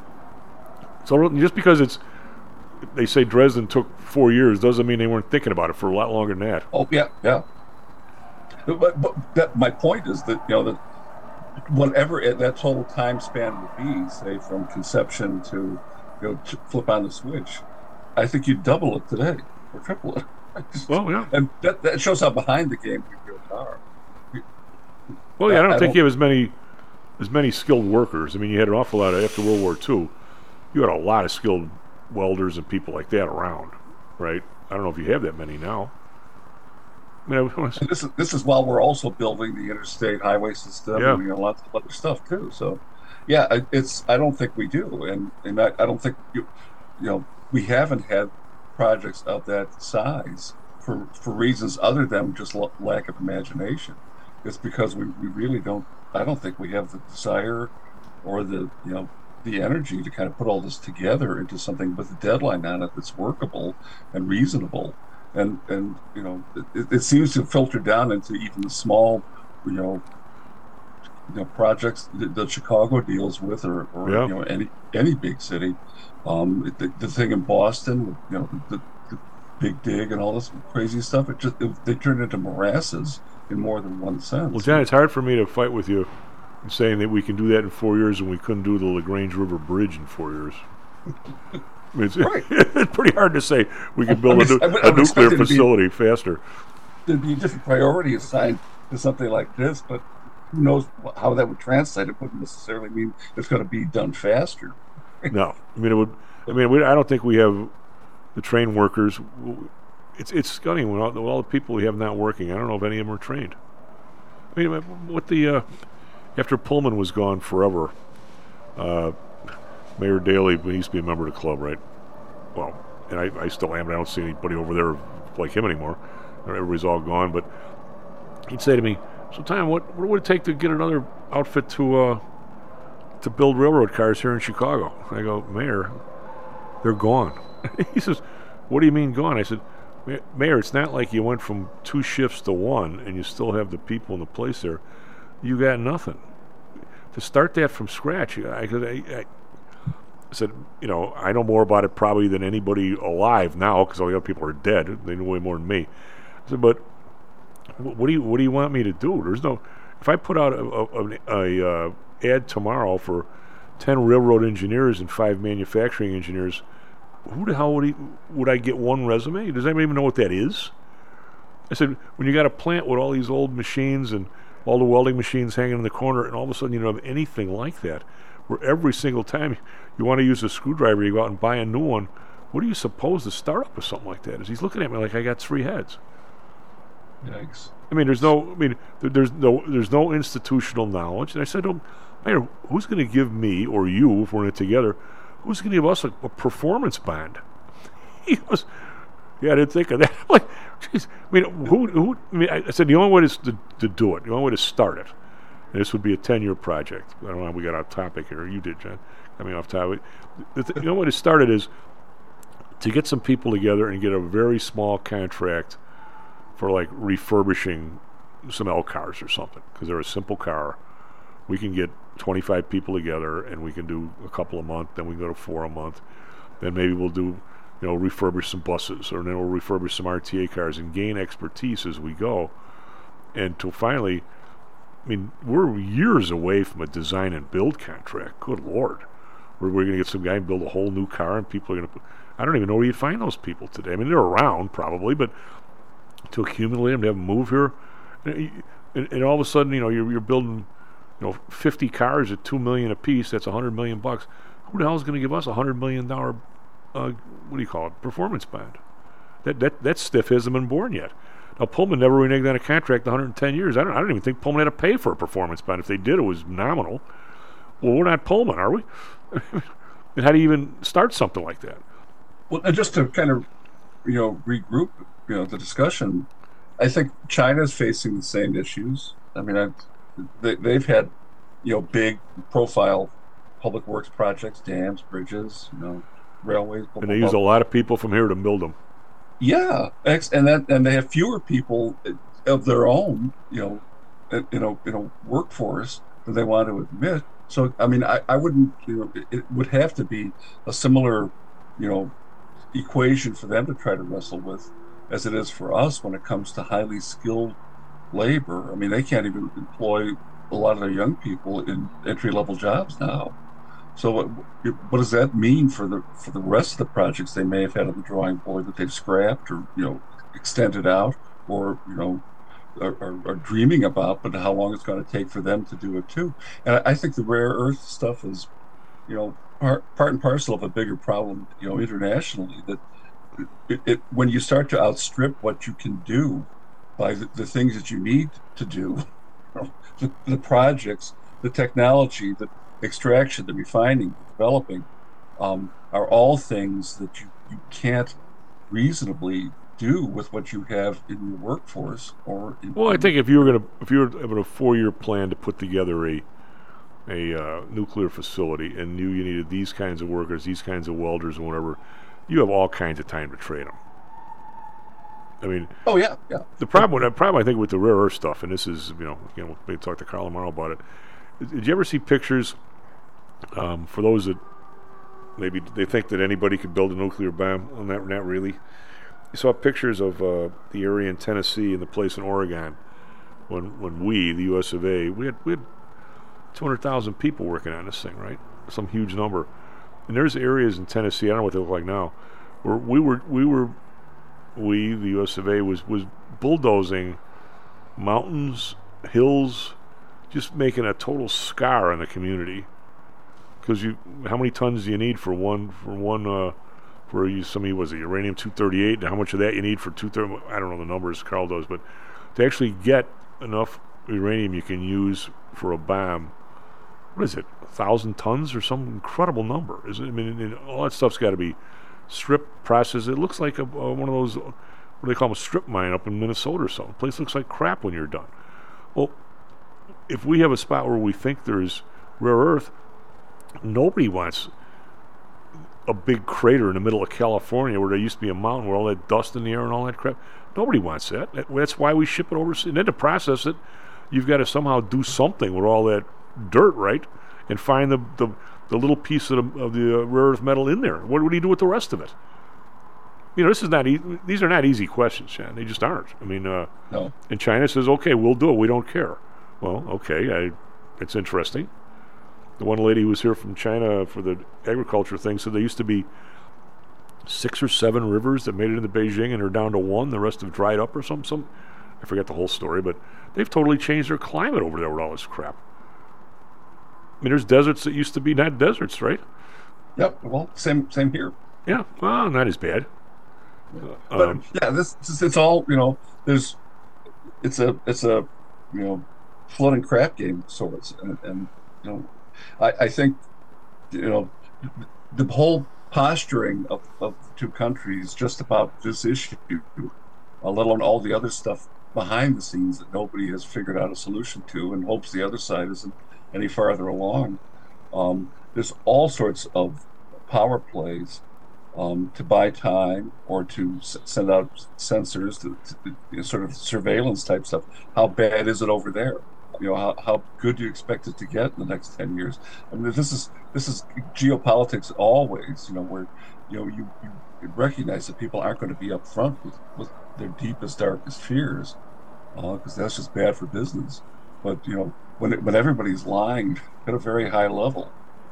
So just because they say Dresden took 4 years doesn't mean they weren't thinking about it for a lot longer than that. Oh, yeah. But my point is that, that whatever that total time span would be, say from conception to, to flip on the switch, I think you'd double it today or triple it. Well, yeah. And that shows how behind the game you are. Well, yeah, I don't think you have as many skilled workers. I mean, you had an awful lot after World War II. You had a lot of skilled welders and people like that around, right? I don't know if you have that many now. I mean, this is while we're also building the interstate highway system and lots of other stuff too. So, yeah, I don't think we do, and I don't think we haven't had projects of that size for reasons other than just lack of imagination. It's because we really don't. I don't think we have the desire or the energy to kind of put all this together into something with a deadline on it that's workable and reasonable. And it seems to filter down into even the small, projects that Chicago deals with, or any big city. The thing in Boston, the Big Dig and all this crazy stuff. They turned into morasses in more than one sense. Well, John, it's hard for me to fight with you in saying that we can do that in 4 years and we couldn't do the LaGrange River Bridge in 4 years. I mean, it's pretty hard to say we can build a nuclear facility faster. There'd be a different priority assigned to something like this, but who knows how that would translate? It wouldn't necessarily mean it's going to be done faster. No, I mean it would. I mean, I don't think we have the trained workers. It's stunning when all the people we have not working. I don't know if any of them are trained. I mean, what after Pullman was gone forever, Mayor Daley, he used to be a member of the club, right? Well, and I still am, but I don't see anybody over there like him anymore. Everybody's all gone, but he'd say to me, "So, Tom, what would it take to get another outfit to build railroad cars here in Chicago?" I go, "Mayor, they're gone." He says, "What do you mean gone?" I said, "Mayor, it's not like you went from 2 shifts to 1 and you still have the people in the place there. You got nothing. To start that from scratch," I said, I know more about it probably than anybody alive now because all the other people are dead. They know way more than me. I said, but what do you want me to do? There's no. If I put out a ad tomorrow for 10 railroad engineers and 5 manufacturing engineers, who the hell would I get one resume? Does anybody even know what that is? I said, when you got a plant with all these old machines and all the welding machines hanging in the corner, and all of a sudden you don't have anything like that, where every single time you want to use a screwdriver, you go out and buy a new one. What do you suppose the startup with something like that is? He's looking at me like I got 3 heads. Yikes. I mean, there's no institutional knowledge. And I said, Mayor, who's going to give me or you, if we're in it together, who's going to give us a performance bond? He goes, "Yeah, I didn't think of that." I'm like, geez, I mean, I said the only way is to do it. The only way to start it. And this would be a 10-year project. I don't know how we got off topic here. You did, John. Coming off topic. The only way to start it is to get some people together and get a very small contract for like refurbishing some L cars or something, because they're a simple car. We can get 25 people together and we can do a couple a month, then we go to 4 a month. Then maybe we'll do, refurbish some buses, or then we'll refurbish some RTA cars and gain expertise as we go. And to finally, I mean, we're years away from a design and build contract. Good Lord. We're going to get some guy and build a whole new car, and people are going to I don't even know where you'd find those people today. I mean, they're around probably, but to accumulate them, to have them move here, and all of a sudden, you're building, 50 cars at $2 million a piece. That's $100 million. Who the hell is going to give us $100 million? What do you call it? Performance bond. That stiff hasn't been born yet. Now, Pullman never reneged on a contract 110 years. I don't even think Pullman had to pay for a performance bond. If they did, it was nominal. Well, we're not Pullman, are we? And how do you even start something like that? Well, and just to kind of, regroup, the discussion, I think China's facing the same issues. I mean, they've had, big profile public works projects, dams, bridges, railways. And they use a lot of people from here to build them. Yeah, and they have fewer people of their own, in a workforce than they want to admit. So, I mean, I wouldn't, it would have to be a similar, equation for them to try to wrestle with as it is for us when it comes to highly skilled labor. I mean, they can't even employ a lot of their young people in entry-level jobs now. So what does that mean for the rest of the projects they may have had on the drawing board that they've scrapped or extended out or are dreaming about, but how long it's going to take for them to do it too? And I think the rare earth stuff is part and parcel of a bigger problem internationally, that it when you start to outstrip what you can do by the things that you need to do, the projects, the technology, the extraction, the refining, the developing, are all things that you can't reasonably do with what you have in your workforce. I think if you were having a 4-year plan to put together a nuclear facility, and you needed these kinds of workers, these kinds of welders, and whatever, you have all kinds of time to train them. I mean, yeah. The problem I think with the rare earth stuff, and this is we'll maybe talk to Carl tomorrow about it. Did you ever see pictures? For those that maybe they think that anybody could build a nuclear bomb, well, not really. You saw pictures of the area in Tennessee and the place in Oregon when we, the U.S. of A., we had 200,000 people working on this thing, right? Some huge number. And there's areas in Tennessee, I don't know what they look like now, where we, the U.S. of A., was bulldozing mountains, hills, just making a total scar in the community. Because how many tons do you need for some of you, was it uranium-238, and how much of that you need for 230? I don't know the numbers, Carl does, but to actually get enough uranium you can use for a bomb, what is it, 1,000 tons or some incredible number? I mean, all that stuff's got to be stripped, processed. It looks like one of those, what do they call them, a strip mine up in Minnesota or something. The place looks like crap when you're done. Well, if we have a spot where we think there's rare earth, nobody wants a big crater in the middle of California where there used to be a mountain with all that dust in the air and all that crap. Nobody wants that. That's why we ship it overseas. And then to process it, you've got to somehow do something with all that dirt, right? And find the little piece of the rare earth metal in there. What do you do with the rest of it? This is not these are not easy questions, Sean. They just aren't. I mean, no. And China says, okay, we'll do it. We don't care. Well, okay, it's interesting. The one lady who was here from China for the agriculture thing said there used to be 6 or 7 rivers that made it into Beijing, and they're down to 1. The rest have dried up or something. I forget the whole story, but they've totally changed their climate over there with all this crap. I mean, there's deserts that used to be not deserts, right? Yep. Well, same here. Yeah. Well, not as bad. But it's all There's it's a flood and crap game of sorts, and I think the whole posturing of the two countries just about this issue, let alone all the other stuff behind the scenes that nobody has figured out a solution to, and hopes the other side isn't any farther along. There's all sorts of power plays to buy time or to send out sensors to sort of surveillance type stuff. How bad is it over there? How good do you expect it to get in the next 10 years? I mean, this is geopolitics always, where you recognize that people aren't going to be up front with their deepest, darkest fears, because that's just bad for business. But when everybody's lying at a very high level,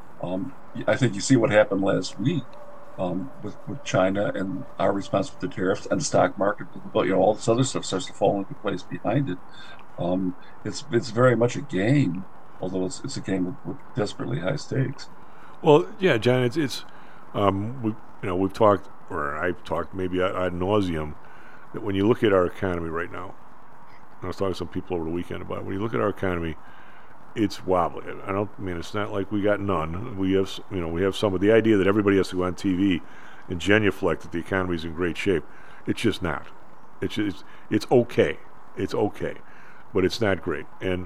I think you see what happened last week with China and our response with the tariffs and the stock market, but all this other stuff starts to fall into place behind it. It's very much a game, although it's a game with desperately high stakes. Well, yeah, John, it's we've talked, or I've talked maybe ad nauseum, that when you look at our economy right now, I was talking to some people over the weekend about it. When you look at our economy, it's wobbly. It's not like we got none. We have some of the idea that everybody has to go on TV and genuflect that the economy's in great shape. It's just not. It's okay. It's okay, but it's not great. And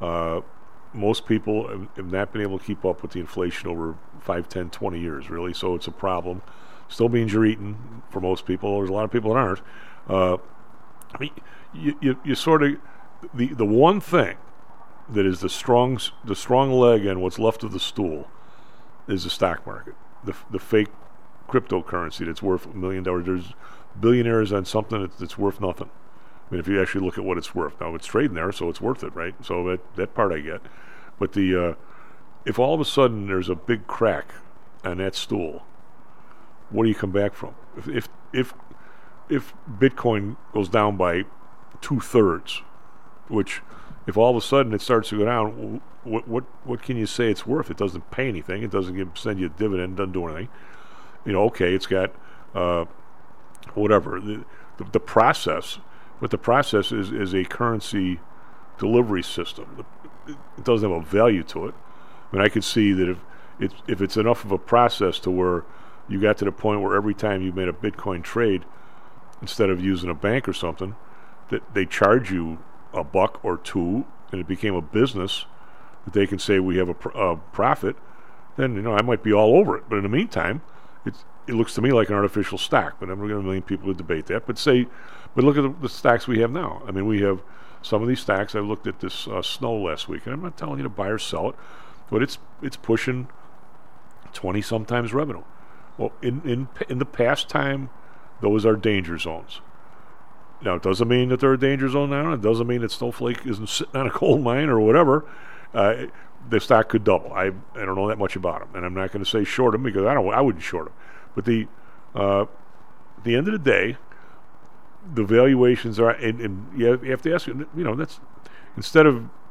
most people have not been able to keep up with the inflation over 5, 10, 20 years, really. So it's a problem. Still beans you're eating for most people. There's a lot of people that aren't. You sort of the one thing that is the strong leg and what's left of the stool is the stock market, the fake cryptocurrency that's worth $1 million. There's billionaires on something that's worth nothing. I mean, if you actually look at what it's worth now, it's trading there, so it's worth it, right? So that part I get, but the if all of a sudden there's a big crack on that stool, what do you come back from? If Bitcoin goes down by 2/3, which if all of a sudden it starts to go down, what can you say it's worth? It doesn't pay anything. It doesn't send you a dividend. Doesn't do anything. Okay, it's got whatever the process, but the process is a currency delivery system. It doesn't have a value to it. I mean, I could see that if it's enough of a process to where you got to the point where every time you made a Bitcoin trade, instead of using a bank or something, that they charge you $1 or $2, and it became a business that they can say we have a profit, then I might be all over it. But in the meantime, it looks to me like an artificial stock. But I'm going to have a million people who debate that. But look at the stocks we have now. I mean, we have some of these stocks. I looked at this Snow last week, and I'm not telling you to buy or sell it, but it's pushing 20 sometimes revenue. Well, in the past time, those are danger zones. Now, it doesn't mean that they're a danger zone now. It doesn't mean that Snowflake isn't sitting on a coal mine or whatever. The stock could double. I don't know that much about them, and I'm not going to say short them because I wouldn't short them. But the end of the day, the valuations are, and you have to ask. That's instead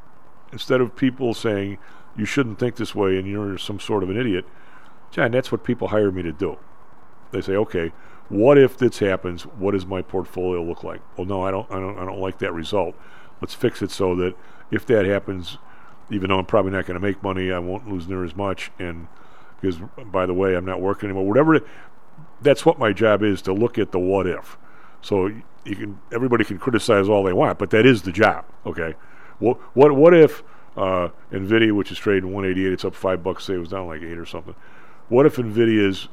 of people saying you shouldn't think this way and you're some sort of an idiot, John, that's what people hire me to do. They say, okay, what if this happens? What does my portfolio look like? Well, no, I don't like that result. Let's fix it so that if that happens, even though I'm probably not going to make money, I won't lose near as much. And because, by the way, I'm not working anymore. Whatever. That's what my job is, to look at the what if. So everybody can criticize all they want, but that is the job. Okay. Well, what if NVIDIA, which is trading 188, it's up $5. Say it was down like 8 or something. What if NVIDIA is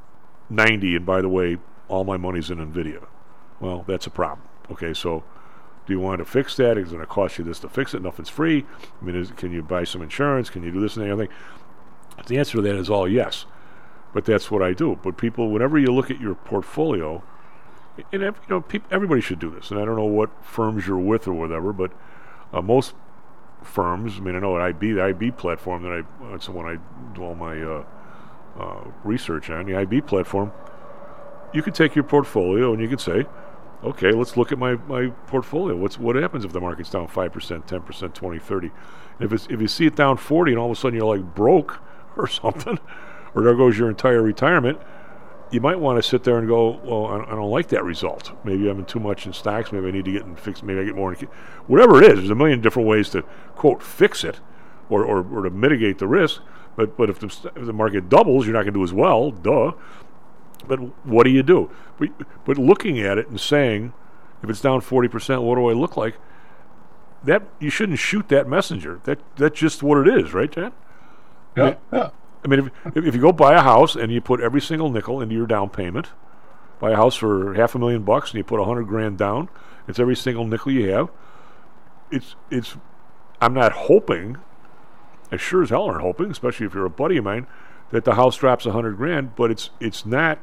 90, and by the way, all my money's in NVIDIA? Well, that's a problem. Okay, so do you want to fix that? Is it going to cost you this to fix it? Nothing's free. I mean, can you buy some insurance? Can you do this and anything? The answer to that is all yes. But that's what I do. But people, whenever you look at your portfolio, and everybody should do this. And I don't know what firms you're with or whatever, but most firms, I mean, I know at the IB platform that's the one I do all my research on, the IB platform, you can take your portfolio and you can say, okay, let's look at my portfolio. What happens if the market's down 5%, 10%, 20, 30? And if you see it down 40 and all of a sudden you're like broke or something, or there goes your entire retirement, you might want to sit there and go, well, I don't like that result. Maybe I'm in too much in stocks. Maybe I need to get in fixed. Maybe I get more in. Whatever it is, there's a million different ways to, quote, fix it or to mitigate the risk. But if the market doubles, you're not going to do as well, duh. But what do you do? But looking at it and saying, if it's down 40%, what do I look like? That you shouldn't shoot that messenger. That's just what it is, right, Jan? Yeah. I mean, if you go buy a house and you put every single nickel into your down payment, buy a house for $500,000 and you put $100,000 down, it's every single nickel you have. It's. I'm not hoping. I sure as hell aren't hoping, especially if you're a buddy of mine, that the house drops $100,000. But it's not.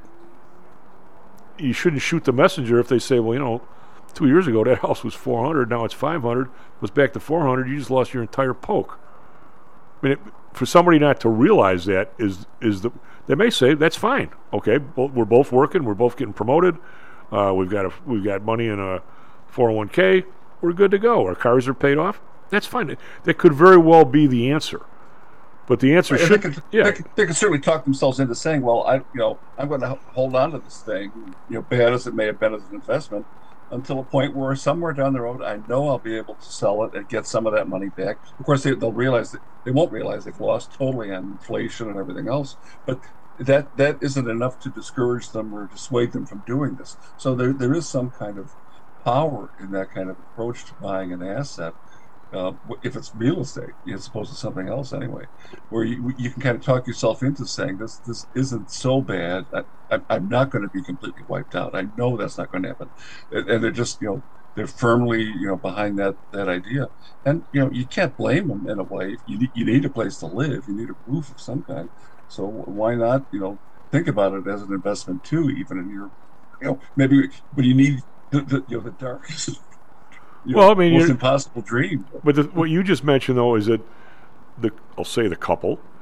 You shouldn't shoot the messenger if they say, well, 2 years ago that house was $400, now it's $500, was back to $400. You just lost your entire poke. I mean, for somebody not to realize that they may say that's fine. Okay, we're both working, we're both getting promoted. We've got money in a 401k. We're good to go. Our cars are paid off. That's fine. That could very well be the answer. But the answer should. They could certainly talk themselves into saying, "Well, I'm going to hold on to this thing, bad as it may have been as an investment, until a point where somewhere down the road, I know I'll be able to sell it and get some of that money back." Of course, they'll realize that they won't realize they've lost totally on inflation and everything else, but that isn't enough to discourage them or dissuade them from doing this. So there is some kind of power in that kind of approach to buying an asset. If it's real estate, as opposed to something else anyway, where you can kind of talk yourself into saying this isn't so bad. I'm not going to be completely wiped out. I know that's not going to happen, and they're just they're firmly behind that idea, and you can't blame them in a way. You need a place to live. You need a roof of some kind. So why not think about it as an investment too, even in your maybe, but you need the darkest. Well, I mean, most impossible dream. But what you just mentioned, though, is that I'll say the couple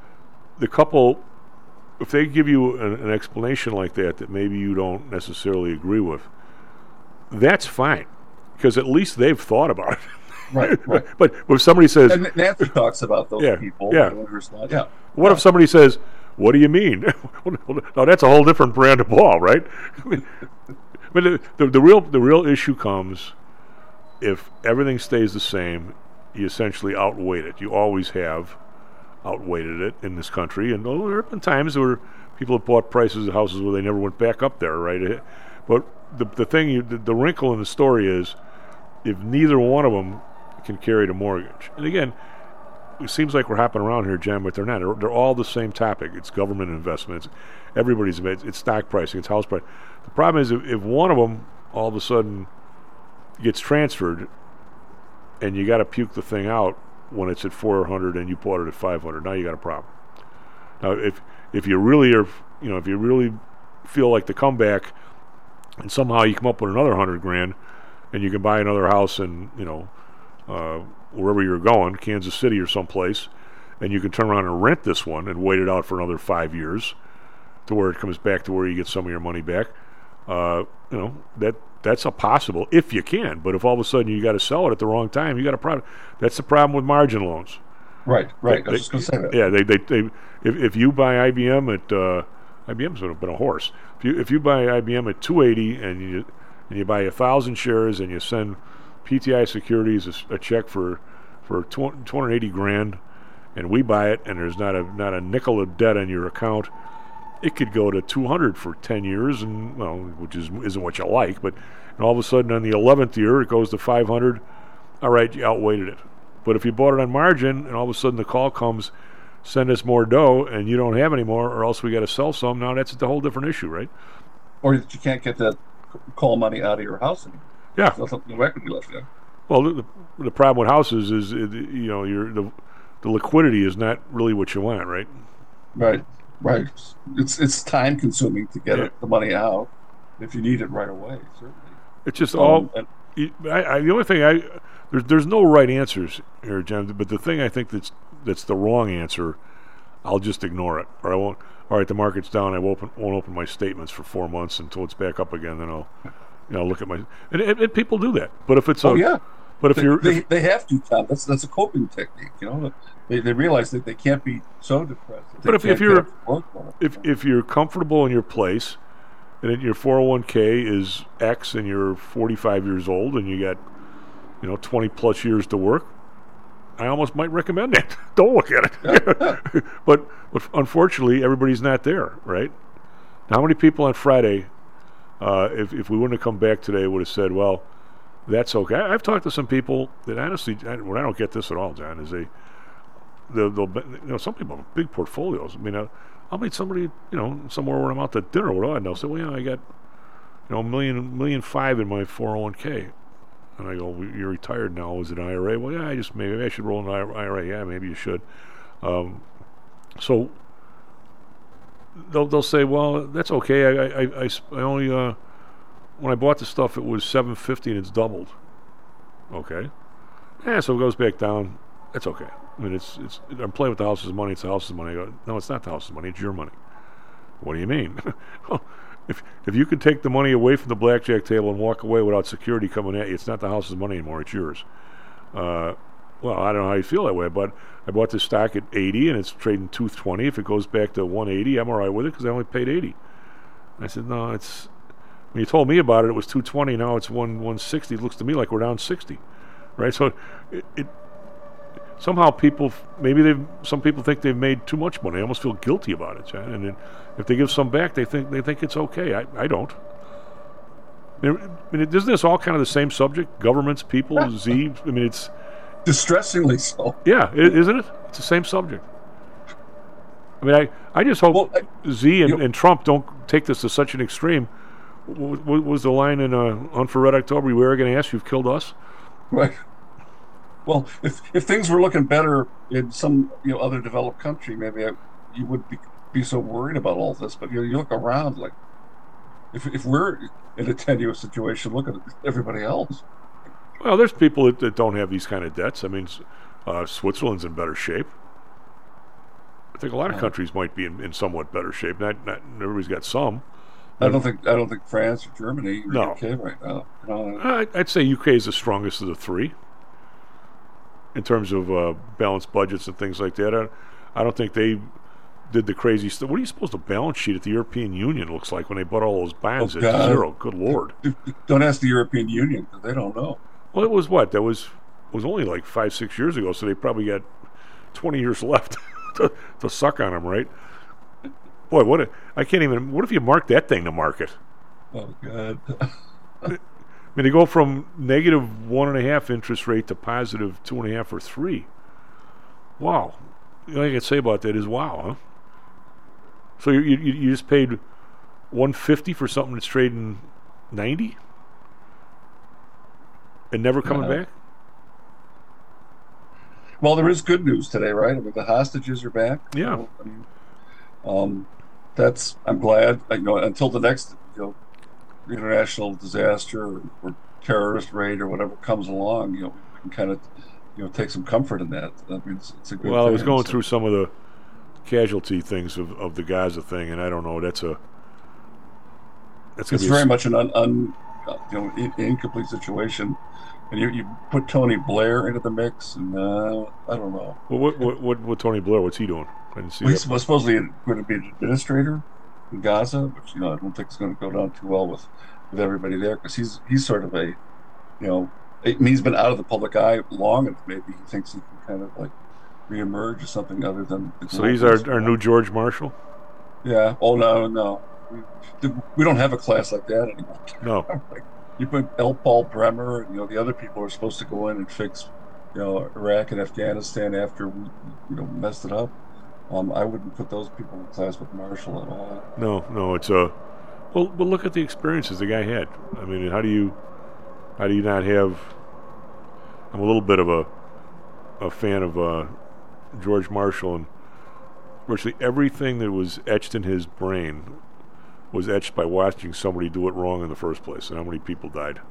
the couple, if they give you an explanation like that maybe you don't necessarily agree with, that's fine, because at least they've thought about it. Right. But if somebody says, and Nancy talks about those people. Yeah. What if somebody says, "What do you mean?" No, that's a whole different brand of ball, right? I mean, the real issue comes if everything stays the same. You essentially outweight it. You always have outweighted it in this country, and there have been times where people have bought prices of houses where they never went back up there, right? But the wrinkle in the story is if neither one of them can carry the mortgage. And again, it seems like we're hopping around here, Jen, but they're not. They're all the same topic. It's government investments. It's stock pricing. It's house price. The problem is if one of them all of a sudden gets transferred and you got to puke the thing out when it's at 400 and you bought it at 500, now you got a problem. Now, if you really are, if you really feel like the comeback, and somehow you come up with another $100,000, and you can buy another house in, wherever you're going, Kansas City or someplace, and you can turn around and rent this one and wait it out for another 5 years to where it comes back to where you get some of your money back. That's a possible if you can. But if all of a sudden you got to sell it at the wrong time, you got a problem. That's the problem with margin loans. Right. I was just going to say that. Yeah, they if you buy IBM at IBM's been a horse. If you buy IBM at 280 and you buy 1,000 shares and you send PTI Securities a check for $280,000, and we buy it and there's not a nickel of debt on your account, it could go to 200 for 10 years, and which isn't what you like, but all of a sudden on the 11th year it goes to 500. All right, you outweighted it. But if you bought it on margin and all of a sudden the call comes, send us more dough, and you don't have any more, or else we got to sell some, now that's a whole different issue, right? Or that you can't get that call money out of your house anymore. Yeah. There's no equity left there. Well, the problem with houses is, the liquidity is not really what you want, right? Right. It's time consuming to get the money out if you need it right away. Certainly. It's just the only thing there's no right answers here, Jen. But the thing I think that's the wrong answer, I'll just ignore it, or I won't. All right, the market's down. I won't open my statements for 4 months until it's back up again. Then I'll look at my and people do that. But if it's but if they have to, Tom. That's a coping technique. They realize that they can't be so depressed. But if you're comfortable in your place, and your 401k is X, and you're 45 years old, and you got 20 plus years to work, I almost might recommend it. Don't look at it. But unfortunately, everybody's not there, right? How many people on Friday, if we wouldn't have come back today, would have said, "Well, that's okay." I've talked to some people that honestly, I don't get this at all, John, is some people have big portfolios. I mean, I'll meet somebody, somewhere when I'm out to dinner with, and they'll say, "Well, I got, $1.5 million in my 401k." And I go, "You're retired now. Is it an IRA?" "Well, yeah, maybe I should roll an IRA." "Yeah, maybe you should." So they'll say, "Well, that's okay. I only when I bought the stuff, it was $750 and it's doubled." Okay. Yeah, so it goes back down. That's okay. I mean, it's I'm playing with the house's money. It's the house's money. I go, "No, it's not the house's money. It's your money." "What do you mean?" Well, if you could take the money away from the blackjack table and walk away without security coming at you, it's not the house's money anymore. It's yours. Well, I don't know how you feel that way, but I bought this stock at 80 and it's trading 220. If it goes back to 180, I'm all right with it because I only paid 80. I said, "No, it's when you told me about it was 220. Now it's 160. It looks to me like we're down 60, right?" So it somehow some people think they've made too much money. They almost feel guilty about it, John. And then if they give some back, they think it's okay. I don't. I mean, isn't this all kind of the same subject? Governments, people, Z. I mean, it's distressingly so. Yeah, isn't it? It's the same subject. I mean, I just hope Z and Trump don't take this to such an extreme. What was the line in On for Red October? "We were going to ask, you've killed us." Right. Well, if things were looking better in some other developed country, maybe you wouldn't be so worried about all this. But you look around, like if we're in a tenuous situation, look at everybody else. Well, there's people that don't have these kind of debts. I mean, Switzerland's in better shape. think a lot of countries might be in somewhat better shape. Not everybody's got some. I don't think France or Germany or No. UK right now. No. I'd say UK is the strongest of the three in terms of balanced budgets and things like that. I don't think they did the crazy stuff. What do you suppose the balance sheet at the European Union looks like when they bought all those bonds at zero? Good Lord. Don't ask the European Union because they don't know. Well, it was what? That was only like 5-6 years ago, so they probably got 20 years left to suck on them, right? Boy, what if you mark that thing to market? Oh, God. I mean, they go from negative 1.5 interest rate to positive 2.5 or 3. Wow. The only thing I can say about that is wow, huh? So you just paid $150 for something that's trading $90 and never coming back? Well, there is good news today, right? I mean, the hostages are back. Yeah. I'm glad. Until the next, international disaster or terrorist raid or whatever comes along, we can kind of, take some comfort in that. I mean, it's a good. Well, thing, I was going through some of the casualty things of the Gaza thing, and I don't know. It's very much an incomplete situation. And you put Tony Blair into the mix, and I don't know. Well, what Tony Blair? What's he doing? I didn't see. He's supposedly going to be an administrator in Gaza, which I don't think is going to go down too well with everybody there, because he's sort of a, he's been out of the public eye long, and maybe he thinks he can kind of like reemerge as something other than. So he's our new George Marshall. Yeah. Oh no. We don't have a class like that anymore. No. You put L. Paul Bremer, and the other people are supposed to go in and fix, Iraq and Afghanistan after we, messed it up. I wouldn't put those people in class with Marshall at all. No, it's well, look at the experiences the guy had. I mean, how do you not have? I'm a little bit of a fan of George Marshall, and virtually everything that was etched in his brain was etched by watching somebody do it wrong in the first place, and how many people died.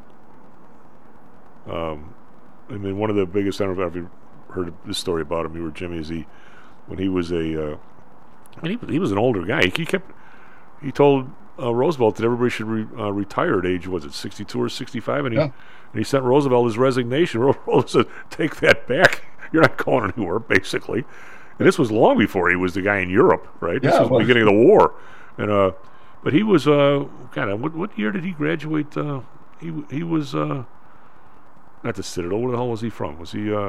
I mean, one of the biggest, I don't know if you've heard this story about him, you were Jimmy, when he was he was an older guy. He told Roosevelt that everybody should retire at age, was it 62 or 65? And he sent Roosevelt his resignation. Roosevelt said, take that back. You're not going anywhere, basically. And this was long before he was the guy in Europe, right? This was the beginning of the war. And but he was what year did he graduate? He was not the Citadel. Where the hell was he from? Was he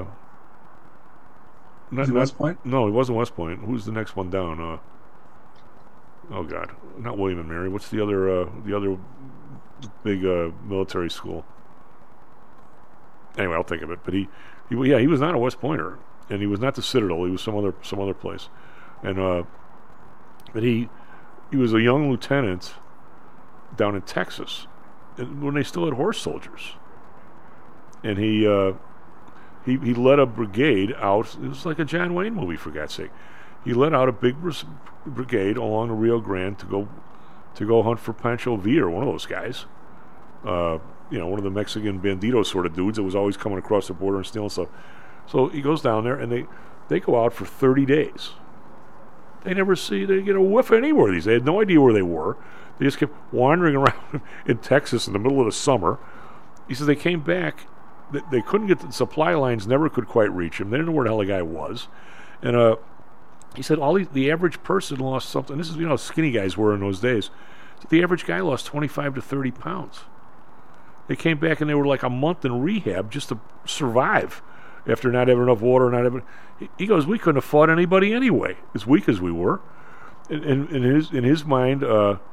not West Point? No, he wasn't West Point. Who's the next one down? Oh God, not William and Mary. What's the other big military school? Anyway, I'll think of it. But he was not a West Pointer, and he was not the Citadel. He was some other place, and but he was a young lieutenant down in Texas when they still had horse soldiers, and he led a brigade out. It was like a John Wayne movie, for God's sake. He led out a big brigade along the Rio Grande to go hunt for Pancho Villa, one of those guys. One of the Mexican bandito sort of dudes that was always coming across the border and stealing stuff. So he goes down there, and they go out for 30 days. They get a whiff anywhere of these. They had no idea where they were. They just kept wandering around in Texas in the middle of the summer. He says they came back. They couldn't get the supply lines, never could quite reach him. They didn't know where the hell the guy was. And he said the average person lost something. This is how skinny guys were in those days. So the average guy lost 25 to 30 pounds. They came back and they were like a month in rehab just to survive after not having enough water. He goes, we couldn't have fought anybody anyway, as weak as we were. In his mind,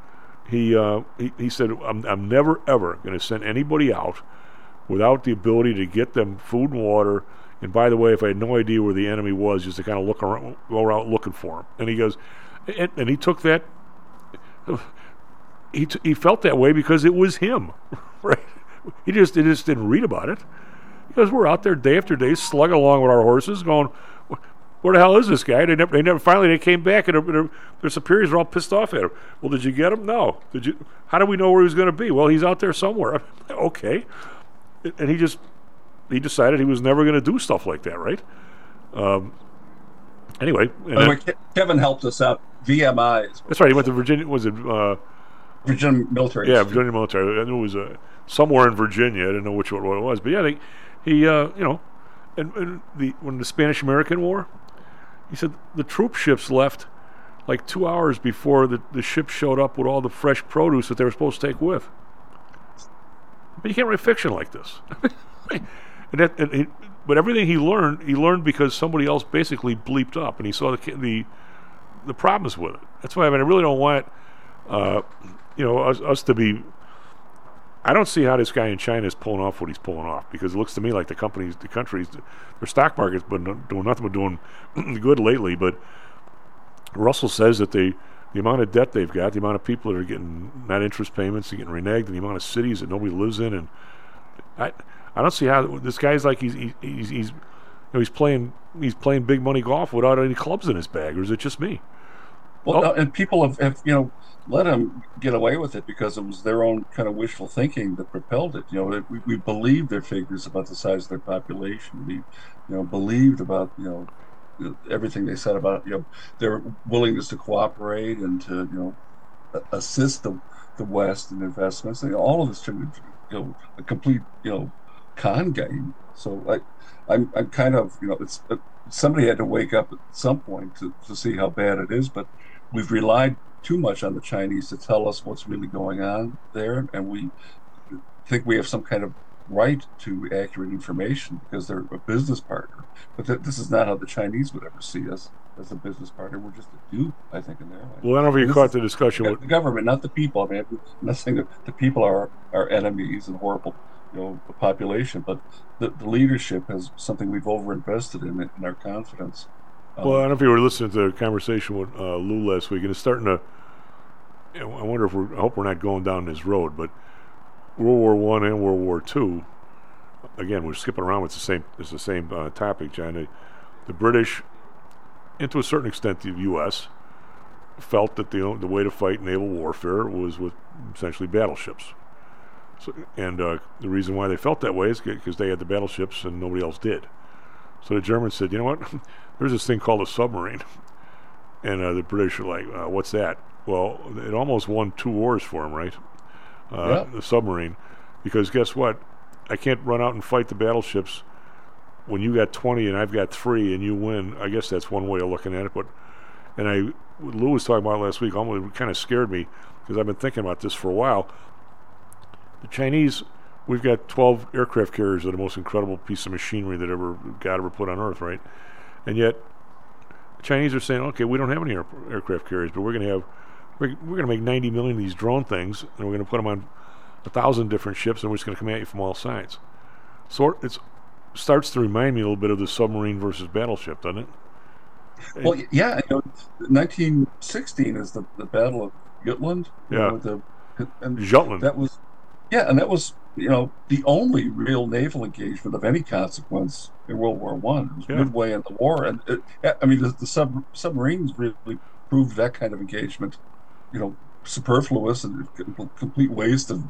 he said, I'm never ever going to send anybody out without the ability to get them food and water. And by the way, if I had no idea where the enemy was, just to kind of go around looking for him. And he goes, and he took that. He felt that way because it was him, right? He just didn't read about it. Because we're out there day after day, slugging along with our horses, going, where the hell is this guy? They never. Finally, they came back, and their superiors were all pissed off at him. Well, did you get him? No. Did you? How do we know where he was going to be? Well, he's out there somewhere. Okay. And he decided he was never going to do stuff like that, right? Anyway, By the way, Kevin helped us out. VMI. That's right. He went to Virginia. Was it Virginia Military? Yeah, Virginia Military. I knew it was somewhere in Virginia. I didn't know which one it was, but yeah, he and when the Spanish-American War, he said the troop ships left like 2 hours before the ship showed up with all the fresh produce that they were supposed to take with. But you can't write fiction like this. But everything he learned because somebody else basically bleeped up, and he saw the problems with it. That's why I really don't want us to be. I don't see how this guy in China is pulling off what he's pulling off, because it looks to me like the countries, their stock market's been doing nothing but doing good lately. But Russell says that the amount of debt they've got, the amount of people that are getting not interest payments and getting reneged, and the amount of cities that nobody lives in, and I don't see how this guy's like he's playing big money golf without any clubs in his bag, or is it just me? Well, and people have let him get away with it because it was their own kind of wishful thinking that propelled it. We believed their figures about the size of their population. We believed about everything they said about their willingness to cooperate and to assist the West in investments. All of this turned into a complete con game. So I'm kind of it's somebody had to wake up at some point to see how bad it is, but we've relied too much on the Chinese to tell us what's really going on there, and we think we have some kind of right to accurate information because they're a business partner. But this is not how the Chinese would ever see us as a business partner. We're just a dupe, I think, in their mind. Well, I don't know if you caught the discussion with the government, not the people. I mean, I'm not saying that the people are our enemies and horrible, the population, but the leadership has something we've overinvested in our confidence. Well, I don't know if you were listening to the conversation with Lou last week, and it's starting to. I wonder if I hope we're not going down this road, but World War I and World War II. Again, we're skipping around with it's the same topic, John. The British, and to a certain extent the U.S., felt that the way to fight naval warfare was with essentially battleships. So, and the reason why they felt that way is because they had the battleships and nobody else did. So the Germans said, you know what, there's this thing called a submarine. And the British are like, what's that? Well, it almost won 2 wars for them, right? The submarine. Because guess what? I can't run out and fight the battleships when you got 20 and I've got 3 and you win. I guess that's one way of looking at it. But Lou was talking about it last week, almost kind of scared me because I've been thinking about this for a while. The Chinese, we've got 12 aircraft carriers that are the most incredible piece of machinery that God ever put on Earth, right? And yet, the Chinese are saying, okay, we don't have any aircraft carriers, but we're going to make 90 million of these drone things, and we're going to put them on 1,000 different ships, and we're just going to come at you from all sides. So it starts to remind me a little bit of the submarine versus battleship, doesn't it? Well, yeah. 1916 is the Battle of Jutland. Yeah. Jutland. That was. Yeah, and that was, the only real naval engagement of any consequence in World War I. It was midway in the war, and the submarines really proved that kind of engagement, superfluous and complete waste of.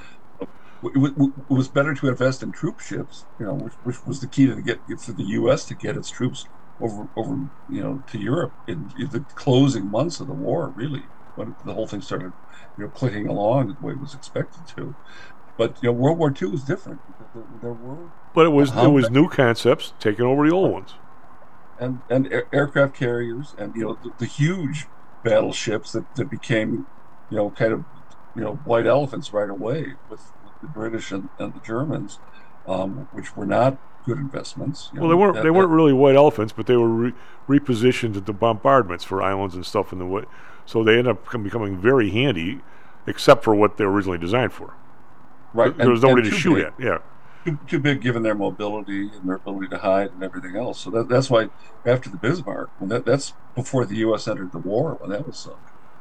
It was better to invest in troop ships, which was the key to for the U.S. to get its troops over to Europe in the closing months of the war, really, when the whole thing started. Clicking along the way it was expected to, but World War II was different because there were. But it was new concepts taking over the old ones, and aircraft carriers, and the huge battleships that became kind of white elephants right away with the British and the Germans, which were not good investments. Well, they weren't really white elephants, but they were repositioned into bombardments for islands and stuff in the way. So they end up becoming very handy, except for what they were originally designed for. Right. There was nobody to shoot at. Yeah. Too big given their mobility and their ability to hide and everything else. So that's why after the Bismarck, that's before the U.S. entered the war when that was sunk.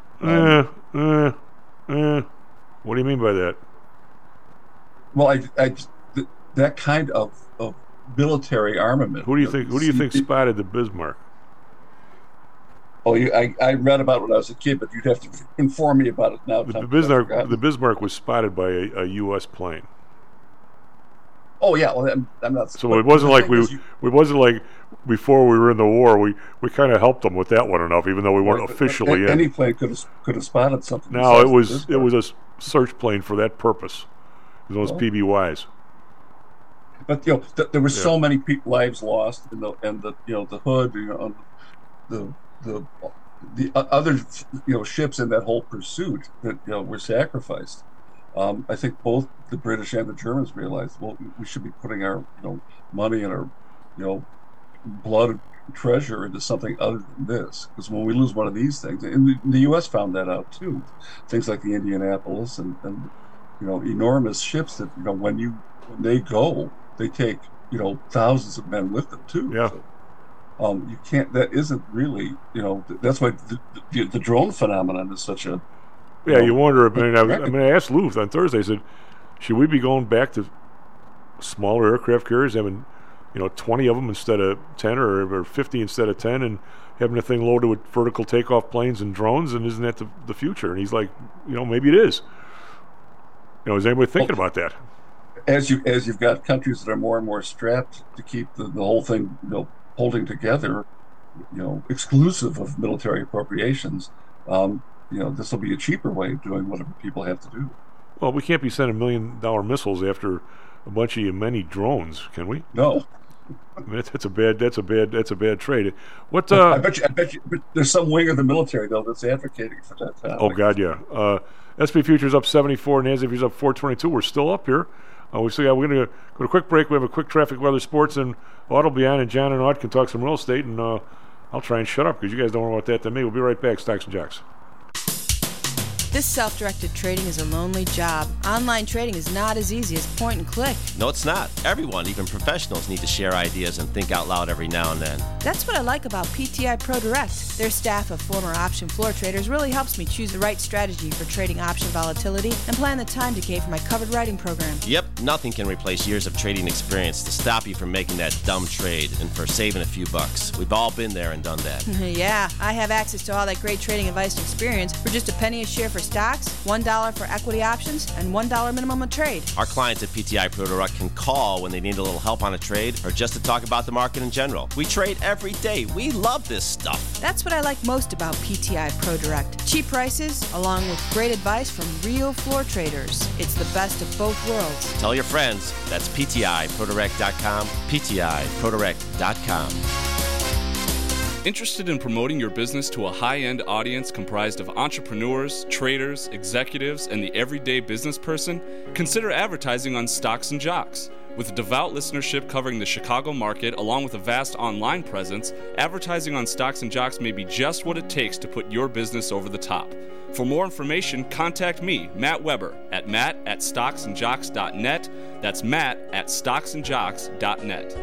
What do you mean by that? Well, that kind of military armament. Who do you think spotted the Bismarck? Oh, I read about it when I was a kid, but you'd have to inform me about it now. The Bismarck was spotted by a U.S. plane. Oh yeah, well I'm not. So it wasn't like we wasn't like before we were in the war. We kind of helped them with that one enough, even though we weren't officially in. Any plane could have spotted something. No, it was a search plane for that purpose. It was those PBYs. But there were so many lives lost, and the hood, the other ships in that whole pursuit that were sacrificed. I think both the British and the Germans realized, well, we should be putting our money and our blood treasure into something other than this, because when we lose one of these things, and the U.S. found that out too, things like the Indianapolis and enormous ships that when they go, they take thousands of men with them too. Yeah. So, you can't. That isn't really. That's why the drone phenomenon is such a. Yeah, you wonder. I asked Luth on Thursday. I said, should we be going back to smaller aircraft carriers, having 20 of them instead of 10, or 50 instead of 10, and having the thing loaded with vertical takeoff planes and drones? And isn't that the future? And he's like, maybe it is. Is anybody thinking about that? As you've got countries that are more and more strapped to keep the whole thing holding together, exclusive of military appropriations, this will be a cheaper way of doing whatever people have to do. Well, we can't be sending $1 million missiles after a bunch of many drones, can we? No. I mean, that's a bad trade. What? I bet you there's some wing of the military though that's advocating for that. Oh God, yeah. SP futures up 74, NASDAQ futures up 422. We're still up here. We're going to go to a quick break. We have a quick traffic, weather, sports, and auto beyond, and John and Aud can talk some real estate, and I'll try and shut up because you guys don't know more about that than me. We'll be right back. Stocks and Jocks. This self-directed trading is a lonely job. Online trading is not as easy as point and click. No, it's not. Everyone, even professionals, need to share ideas and think out loud every now and then. That's what I like about PTI Pro Direct. Their staff of former option floor traders really helps me choose the right strategy for trading option volatility and plan the time decay for my covered writing program. Yep, nothing can replace years of trading experience to stop you from making that dumb trade and for saving a few bucks. We've all been there and done that. Yeah, I have access to all that great trading advice and experience for just a penny a share for stocks, $1 for equity options, and $1 minimum a trade. Our clients at PTI Pro Direct can call when they need a little help on a trade or just to talk about the market in general. We trade every day. We love this stuff. That's what I like most about PTI Pro Direct. Cheap prices, along with great advice from real floor traders. It's the best of both worlds. Tell your friends. That's PTIProDirect.com, PTIProDirect.com. Interested in promoting your business to a high-end audience comprised of entrepreneurs, traders, executives, and the everyday business person? Consider advertising on Stocks and Jocks. With a devout listenership covering the Chicago market, along with a vast online presence, advertising on Stocks and Jocks may be just what it takes to put your business over the top. For more information, contact me, Matt Weber, at matt@stocksandjocks.net. That's matt@stocksandjocks.net.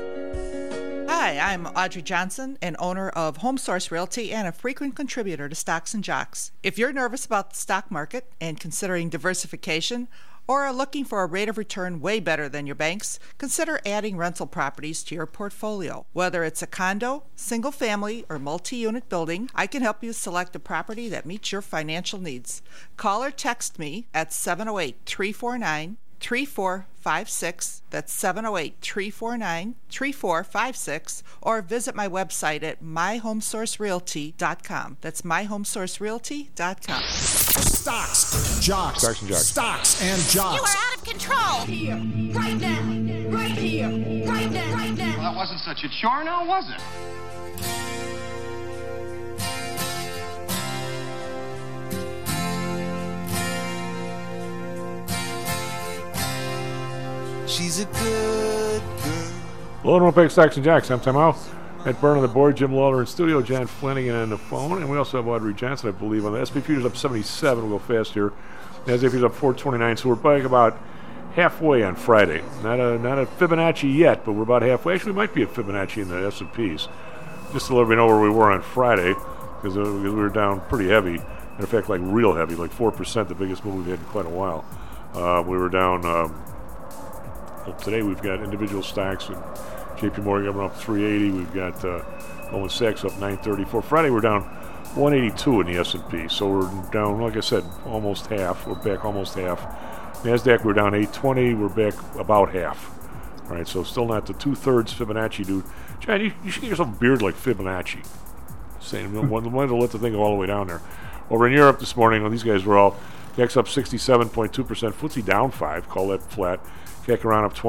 Hi, I'm Audrey Johnson, an owner of Home Source Realty and a frequent contributor to Stocks and Jocks. If you're nervous about the stock market and considering diversification, or are looking for a rate of return way better than your banks, consider adding rental properties to your portfolio. Whether it's a condo, single family, or multi-unit building, I can help you select a property that meets your financial needs. Call or text me at 708-349-3456. That's 708-349-3456. Or visit my website at myhomesourcerealty.com. That's myhomesourcerealty.com. Stocks, Jocks. Stocks and Jocks. Stocks and Jocks. You are out of control. Here, right now, right here, right now, right now. Well, that wasn't such a chore now, was it? She's a good girl. Hello, and welcome back to Stocks and Jocks. I'm Tom Howe. Ed Byrne on the board, Jim Lawler in studio, John Flanagan on the phone, and we also have Audrey Johnson, I believe, on the SP Futures up 77. We'll go fast here. NASDAQ Futures up 429, so we're back about halfway on Friday. Not a Fibonacci yet, but we're about halfway. Actually, we might be a Fibonacci in the S&Ps. Just to let me know where we were on Friday, because we were down pretty heavy. In fact, like real heavy, like 4%, the biggest move we've had in quite a while. We were down... today we've got individual stocks and JP Morgan up 380. We've got Goldman Sachs up 934. Friday we're down 182 in the S&P. So we're down, like I said, almost half. We're back almost half. NASDAQ we're down 820. We're back about half. All right, so still not the 2/3 Fibonacci dude. John, you should get yourself a beard like Fibonacci. Saying, wanted to let the thing go all the way down there. Over in Europe this morning, well, these guys were all DAX up 67.2%, FTSE down 5, call that flat. CAC around up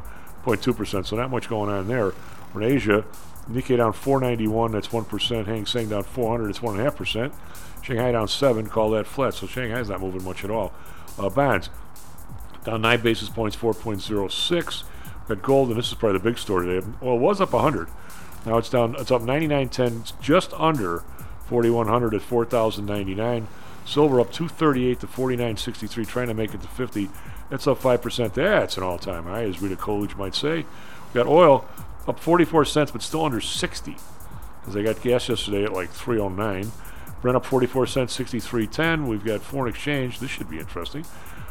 21.2%, so not much going on there. In Asia, Nikkei down 491, that's 1%. Hang Seng down 400, that's 1.5%. Shanghai down 7, call that flat. So Shanghai's not moving much at all. Bonds down 9 basis points, 4.06. Got gold, and this is probably the big story today. Well, it was up 100. Now it's down. It's up 99.10, it's just under 4,100 at 4,099. Silver up 238 to 49.63, trying to make it to 50. That's up 5%. That's an all-time high, as Rita Coolidge might say. We got oil up 44 cents, but still under 60, because they got gas yesterday at like 309. Brent up 44 cents, 63.10. We've got foreign exchange. This should be interesting.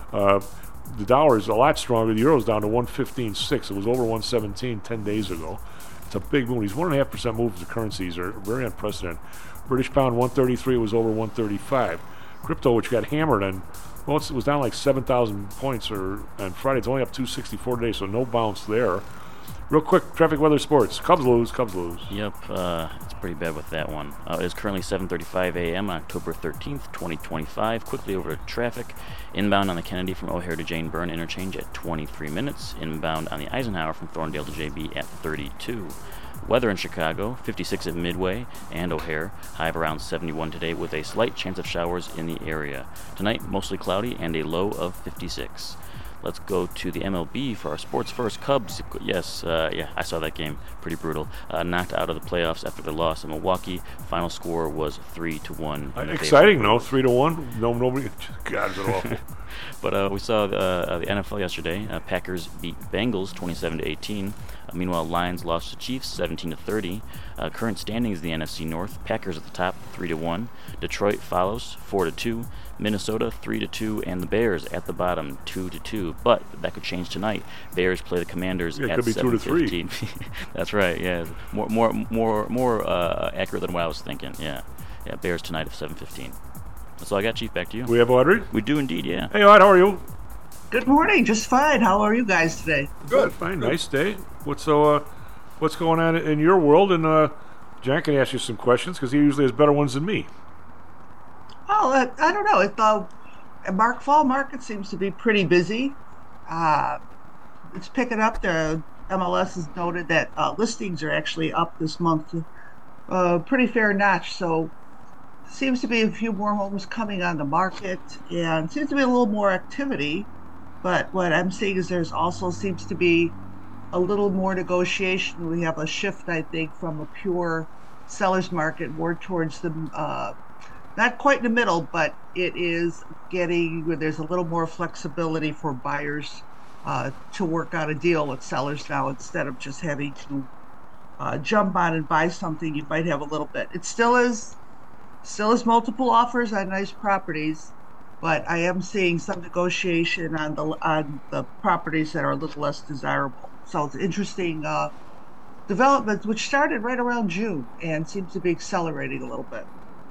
The dollar is a lot stronger. The euro's down to 115.6. It was over 117 10 days ago. It's a big move. These 1.5% moves of currencies are very unprecedented. British pound 133 was over 135. Crypto, which got hammered on, well, it was down like 7,000 points on Friday. It's only up 264 today, so no bounce there. Real quick, traffic, weather, sports. Cubs lose. Yep, it's pretty bad with that one. It is currently 7:35 a.m. on October 13th, 2025. Quickly over to traffic. Inbound on the Kennedy from O'Hare to Jane Byrne interchange at 23 minutes. Inbound on the Eisenhower from Thorndale to JB at 32. Weather in Chicago, 56 at Midway and O'Hare. High of around 71 today with a slight chance of showers in the area. Tonight, mostly cloudy and a low of 56. Let's go to the MLB for our sports first. Cubs, yes, I saw that game. Pretty brutal. Knocked out of the playoffs after their loss in Milwaukee. Final score was 3-1. Exciting, no? 3-1? No, nobody. God, is it awful. But we saw the NFL yesterday. Packers beat Bengals 27-18. Meanwhile, Lions lost to Chiefs 17-30. Current standings in the NFC North: Packers at the top 3-1. Detroit follows 4-2. Minnesota 3-2, and the Bears at the bottom 2-2. But that could change tonight. Bears play the Commanders at 7:15. That's right. Yeah, more accurate than what I was thinking. Yeah. Bears tonight at 7:15. That's all I got, Chief. Back to you. We have Audrey? We do indeed. Yeah. Hey, Aud, how are you? Good morning. Just fine. How are you guys today? Good. Fine. Nice day. What's going on in your world? And John can ask you some questions because he usually has better ones than me. Oh, I don't know. Fall market seems to be pretty busy. It's picking up. The MLS has noted that listings are actually up this month, pretty fair notch. So seems to be a few more homes coming on the market, and seems to be a little more activity. But what I'm seeing is there's also seems to be a little more negotiation. We have a shift, I think, from a pure seller's market more towards the not quite in the middle, but it is getting where there's a little more flexibility for buyers to work out a deal with sellers now, instead of just having to jump on and buy something. You might have a little bit. It still is multiple offers on nice properties, but I am seeing some negotiation on the properties that are a little less desirable. So it's interesting development, which started right around June and seems to be accelerating a little bit.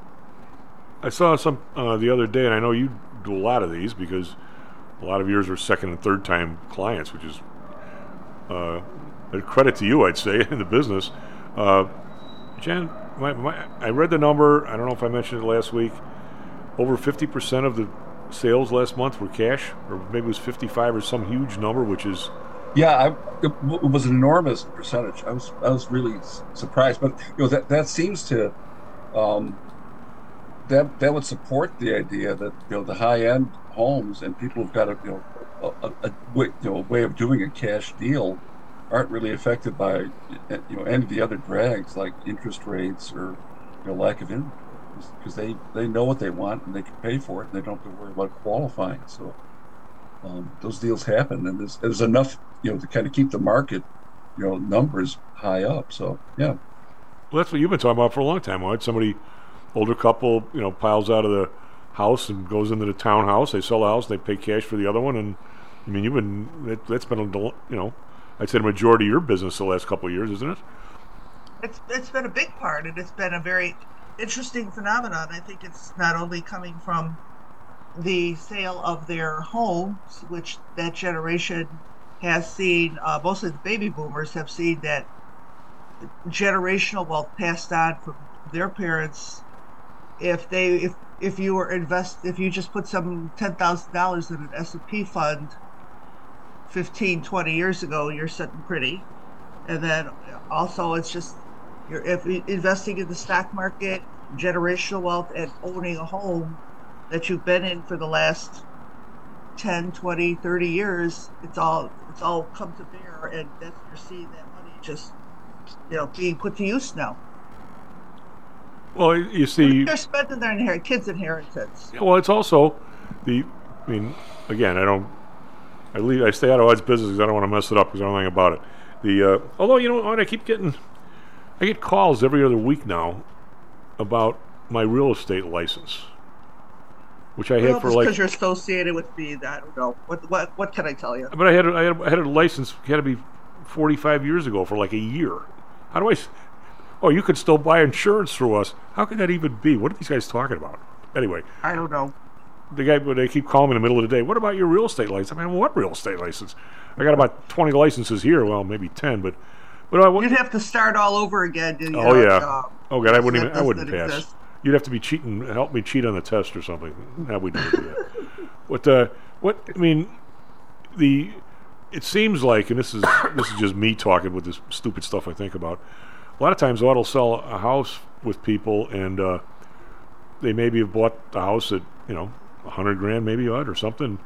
I saw some the other day, and I know you do a lot of these because a lot of yours are second and third time clients, which is a credit to you, I'd say, in the business. Jen, I read the number. I don't know if I mentioned it last week. Over 50% of the sales last month were cash, or maybe it was 55 or some huge number, which is... Yeah, it was an enormous percentage. I was really surprised, but that seems to that would support the idea that the high end homes and people who've got a way of doing a cash deal aren't really affected by any of the other drags like interest rates or lack of income, because they know what they want and they can pay for it and they don't have to worry about qualifying. So those deals happen, and there's enough to kind of keep the market numbers high up. So yeah. Well, that's what you've been talking about for a long time, right? Somebody, older couple, piles out of the house and goes into the townhouse. They sell the house, they pay cash for the other one, and I mean, that's been I'd say the majority of your business the last couple of years, isn't it? It's been a big part, and it's been a very interesting phenomenon. I think it's not only coming from the sale of their homes, which that generation has seen, most of the baby boomers have seen that generational wealth passed on from their parents. If you just put some $10,000 in an S&P fund 15, 20 years ago, you're sitting pretty. And then also if investing in the stock market, generational wealth, and owning a home that you've been in for the last 10, 20, 30 years, it's all come to bear, and that's you're seeing that money just being put to use now. Well, you see, they're spending their kids' inheritance. Well, it's also again, I stay out of Ed's business because I don't want to mess it up because I don't know anything about it. Although, you know what, I get calls every other week now about my real estate license, which I had for because you're associated with me. I don't know what can I tell you? But I had a license. It had to be 45 years ago for like a year. How do I? Oh, you could still buy insurance through us. How could that even be? What are these guys talking about? Anyway, I don't know. They keep calling me in the middle of the day. What about your real estate license? I mean, what real estate license? I got about 20 licenses here. Well, maybe 10, but you'd have to start all over again. Yeah. Oh God, I wouldn't pass. Exist. You'd have to be cheating, help me cheat on the test or something. No, we don't do that. It seems like, and this is just me talking with this stupid stuff I think about. A lot of times, Odd will sell a house with people, and they maybe have bought the house at $100,000, maybe Odd or something.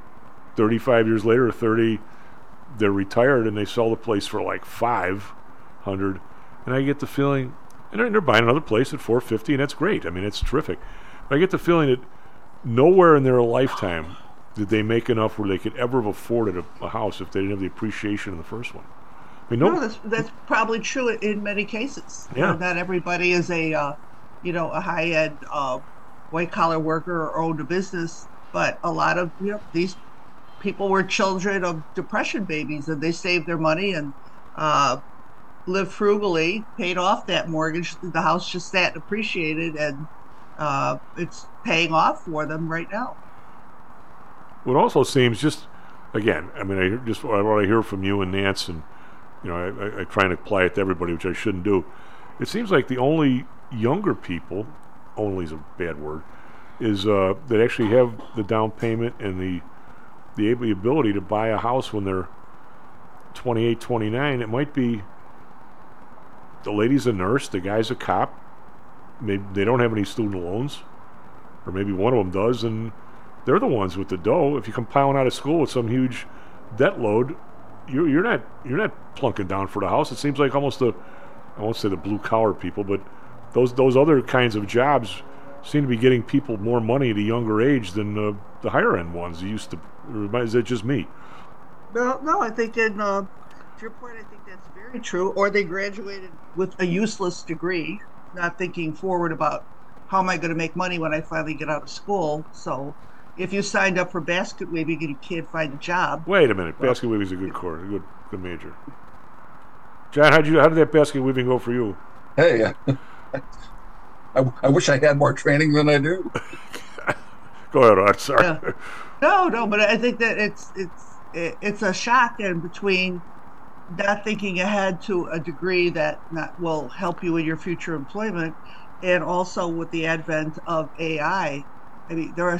35 years later, or 30, they're retired and they sell the place for like $500, and I get the feeling, and they're buying another place at $450, and that's great. I mean, it's terrific. But I get the feeling that nowhere in their lifetime did they make enough where they could ever have afforded a house if they didn't have the appreciation in the first one. I mean, that's probably true in many cases. Yeah. Not everybody is a high-end white collar worker or owned a business, but a lot of these people were children of depression babies, and they saved their money and lived frugally, paid off that mortgage. The house just sat and appreciated, and it's paying off for them right now. What also seems, just again, I mean, what I hear from you and Nance, and I try and apply it to everybody, which I shouldn't do. It seems like the only younger people, only is a bad word, is that actually have the down payment and the ability to buy a house when they're 28, 29. It might be the lady's a nurse, the guy's a cop. Maybe they don't have any student loans, or maybe one of them does, and they're the ones with the dough. If you come piling out of school with some huge debt load, you're not plunking down for the house. It seems like almost I won't say the blue collar people, but those other kinds of jobs seem to be getting people more money at a younger age than the higher end ones used to. Or is that just me? No, I think to your point, I think that's very true. Or they graduated with a useless degree, not thinking forward about how am I going to make money when I finally get out of school. So if you signed up for basket weaving and you can't find a job. Wait a minute, basket weaving is a good course, a good major. John, how did that basket weaving go for you? Hey, I wish I had more training than I do. Go ahead, I'm sorry. Yeah. No, but I think that it's a shock in between not thinking ahead to a degree that will help you in your future employment, and also with the advent of AI. I mean, there are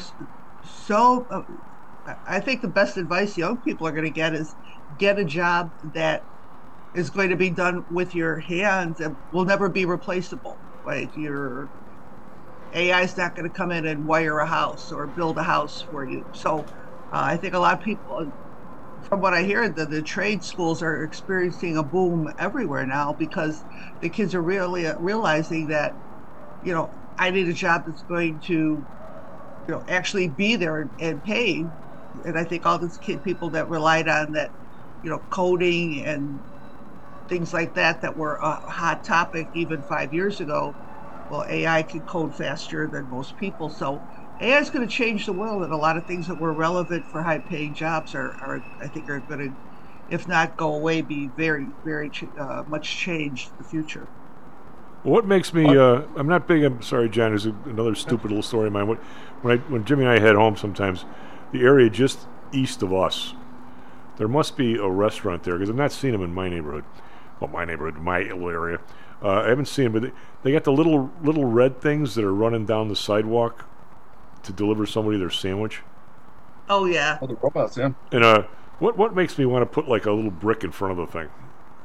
I think the best advice young people are going to get is get a job that is going to be done with your hands and will never be replaceable. Like your AI is not going to come in and wire a house or build a house for you. So I think a lot of people, from what I hear, the trade schools are experiencing a boom everywhere now because the kids are really realizing that, I need a job that's going to, actually be there and pay. And I think all these people that relied on that, coding and things like that were a hot topic even 5 years ago. Well, AI can code faster than most people. So AI is going to change the world, and a lot of things that were relevant for high-paying jobs are going to, if not go away, be very, very much changed in the future. What makes me, I'm not big, I'm sorry, John, there's another stupid little story of mine. When Jimmy and I head home sometimes, the area just east of us, There must be a restaurant there because I've not seen them in my neighborhood. Well, my little area. I haven't seen them, but they got the little red things that are running down the sidewalk to deliver somebody their sandwich. Oh yeah. Oh, the robots, yeah. And what makes me want to put like a little brick in front of the thing?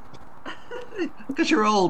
Because you're old.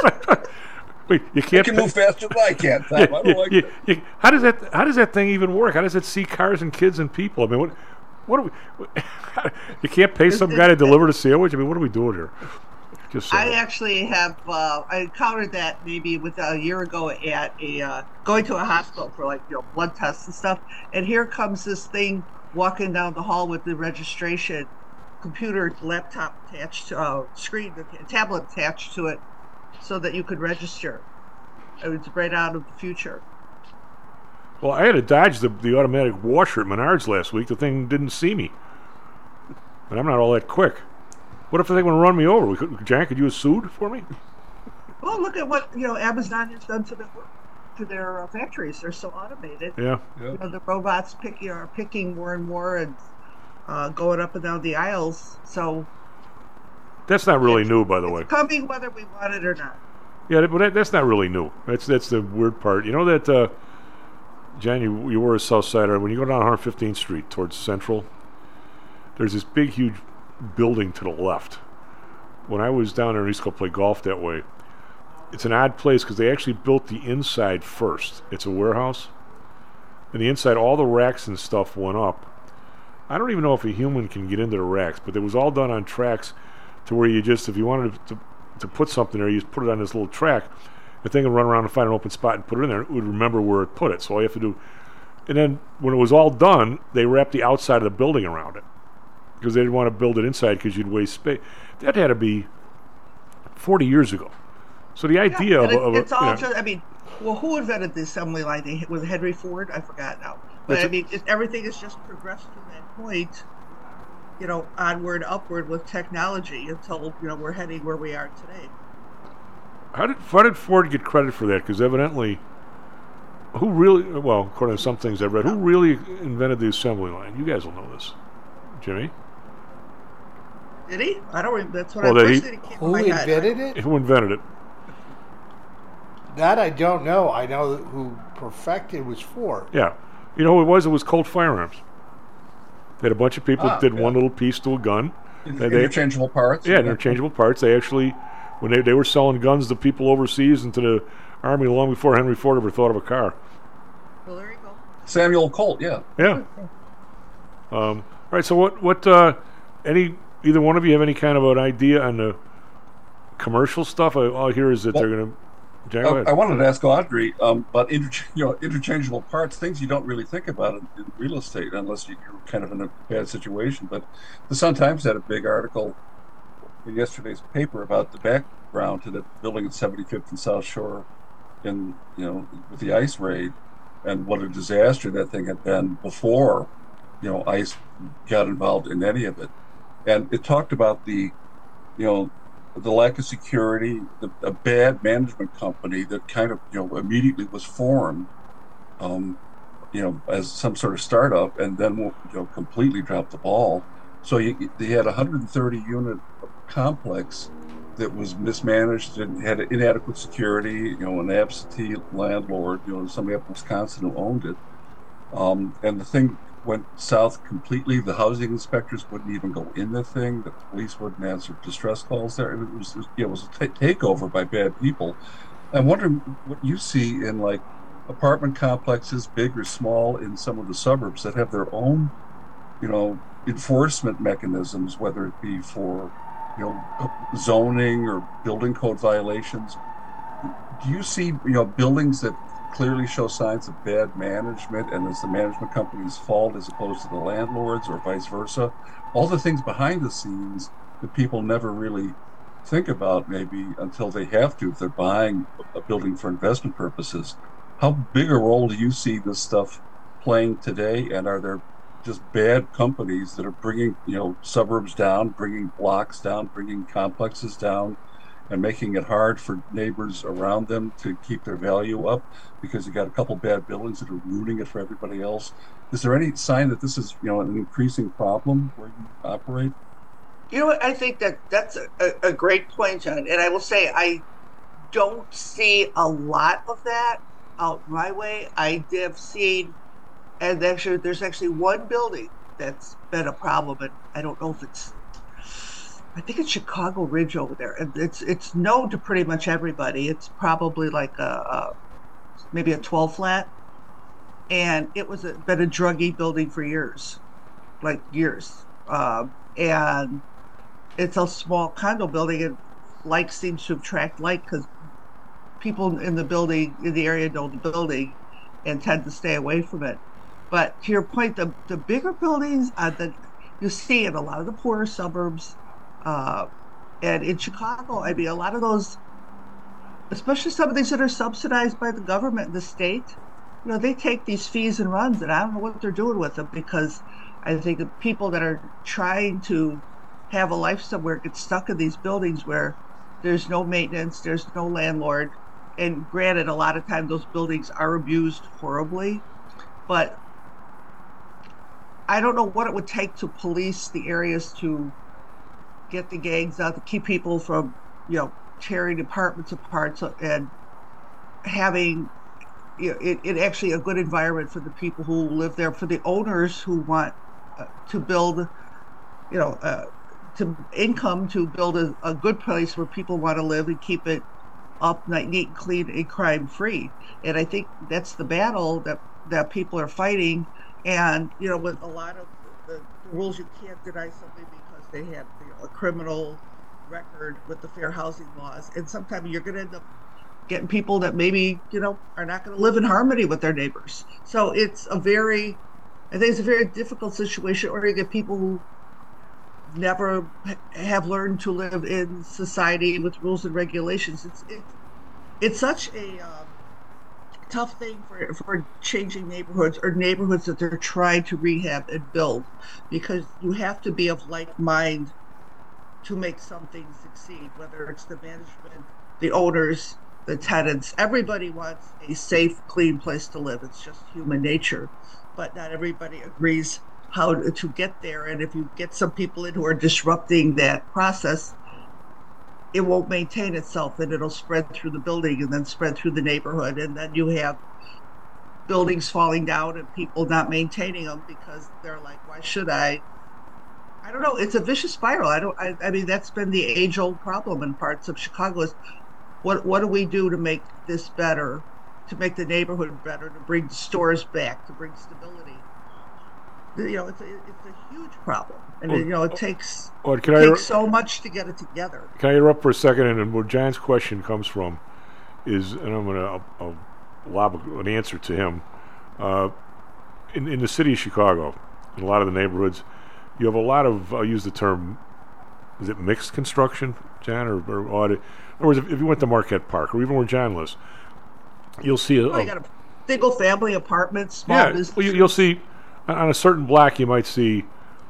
Wait, you can't move faster than I can, Tom. I don't like that. How does that thing even work? How does it see cars and kids and people? I mean, what are we? You can't pay some guy to deliver the sandwich? I mean, what are we doing here? Just I actually have I encountered that maybe a year ago at a going to a hospital for blood tests and stuff, and here comes this thing walking down the hall with the registration computer laptop attached screen, tablet attached to it, so that you could register. It was right out of the future. Well, I had to dodge the automatic washer at Menards last week. The thing didn't see me, and I'm not all that quick. What if the thing would run me over? Jack, could you have sued for me? Well, look at what Amazon has done to their factories. They're so automated. Yeah. The robots are picking more and more and going up and down the aisles. So that's not really new, by the way. It's coming whether we want it or not. Yeah, but that's not really new. That's the weird part. You know that, Jan, you were a South Sider. When you go down 115th Street towards Central, there's this big, huge building to the left. When I was down there, I used to go play golf that way. It's an odd place because they actually built the inside first. It's a warehouse. And the inside, all the racks and stuff went up. I don't even know if a human can get into the racks, but it was all done on tracks to where you just, if you wanted to put something there, you just put it on this little track. The thing would run around and find an open spot and put it in there. It would remember where it put it. So all you have to do. And then when it was all done, they wrapped the outside of the building around it because they didn't want to build it inside because you'd waste space. That had to be 40 years ago. So the idea of it's all just, I mean, well, who invented the assembly line? Was it Henry Ford? I forgot now. But I mean, everything has just progressed from that point, onward, upward with technology until, we're heading where we are today. How did Ford get credit for that? Because evidently, according to some things I've read, who really invented the assembly line? You guys will know this. Jimmy? Did he? I don't remember. That's what I first did. Who invented it? Who invented it? That I don't know. I know who perfected was Ford. Yeah. You know who it was? It was Colt Firearms. They had a bunch of people that did one little piece to a gun. Interchangeable parts. Yeah, interchangeable parts. They actually, when they were selling guns to people overseas and to the Army long before Henry Ford ever thought of a car. Well, there you go. Samuel Colt, yeah. Yeah. All right, so what either one of you have any kind of an idea on the commercial stuff? All I hear is that they're going to... Jack, go ahead. I wanted to ask Audrey about interchangeable parts, things you don't really think about in real estate unless you're kind of in a bad situation. But the Sun-Times had a big article in yesterday's paper about the background to the building at 75th and South Shore with the ice raid and what a disaster that thing had been before, ICE got involved in any of it. And it talked about the lack of security, a bad management company that kind of, immediately was formed, as some sort of startup, and then, completely dropped the ball. So they had a 130-unit complex that was mismanaged and had inadequate security, an absentee landlord, somebody up in Wisconsin who owned it. And the thing went south completely. The housing inspectors wouldn't even go in the thing. The police wouldn't answer distress calls there. It was a takeover by bad people. I'm wondering what you see in like apartment complexes, big or small, in some of the suburbs that have their own, enforcement mechanisms, whether it be for, zoning or building code violations. Do you see, buildings that clearly show signs of bad management and it's the management company's fault as opposed to the landlords or vice versa? All the things behind the scenes that people never really think about maybe until they have to if they're buying a building for investment purposes. How big a role do you see this stuff playing today, and are there just bad companies that are bringing suburbs down, bringing blocks down, bringing complexes down and making it hard for neighbors around them to keep their value up because you got a couple bad buildings that are ruining it for everybody else. Is there any sign that this is, an increasing problem where you operate? You know what? I think that's a great point, John. And I will say I don't see a lot of that out my way. I have seen, and actually, there's actually one building that's been a problem, and I don't know if I think it's Chicago Ridge over there, and it's known to pretty much everybody. It's probably like maybe a 12 flat, and it was been a druggy building for years, and it's a small condo building, and light seems to attract light because people in the area know the building and tend to stay away from it. But to your point, the bigger buildings that you see in a lot of the poorer suburbs, and in Chicago, I mean, a lot of those, especially some of these that are subsidized by the government and the state, they take these fees and runs, and I don't know what they're doing with them, because I think the people that are trying to have a life somewhere get stuck in these buildings where there's no maintenance, there's no landlord, and granted, a lot of times those buildings are abused horribly, but I don't know what it would take to police the areas to get the gangs out, to keep people from, tearing apartments apart, and having it actually a good environment for the people who live there, for the owners who want to build, to income, to build a good place where people want to live and keep it up, neat and clean and crime free. And I think that's the battle that people are fighting. And with a lot of the rules, you can't deny something because they have a criminal record with the fair housing laws, and sometimes you're going to end up getting people that maybe are not going to live in harmony with their neighbors. So I think it's a very difficult situation, or you get people who never have learned to live in society with rules and regulations. It's such a tough thing for changing neighborhoods, or neighborhoods that they're trying to rehab and build, because you have to be of like mind to make something succeed, whether it's the management, the owners, the tenants. Everybody wants a safe, clean place to live. It's just human nature, but not everybody agrees how to get there. And if you get some people in who are disrupting that process, it won't maintain itself, and it'll spread through the building and then spread through the neighborhood, and then you have buildings falling down and people not maintaining them because they're like, why should I don't know. It's a vicious spiral. I mean, that's been the age-old problem in parts of Chicago, is what do we do to make this better, to make the neighborhood better, to bring stores back, to bring stability. It's a huge problem, and it takes so much to get it together. Can I interrupt for a second? And where John's question comes from is, and I'll lob an answer to him. In the city of Chicago, in a lot of the neighborhoods, you have a lot of, I'll use the term, is it mixed construction, John, or odd? In other words, if you went to Marquette Park, or even where John lives, you'll see you got a single-family apartments, small business. Well, you'll see. On a certain block, you might see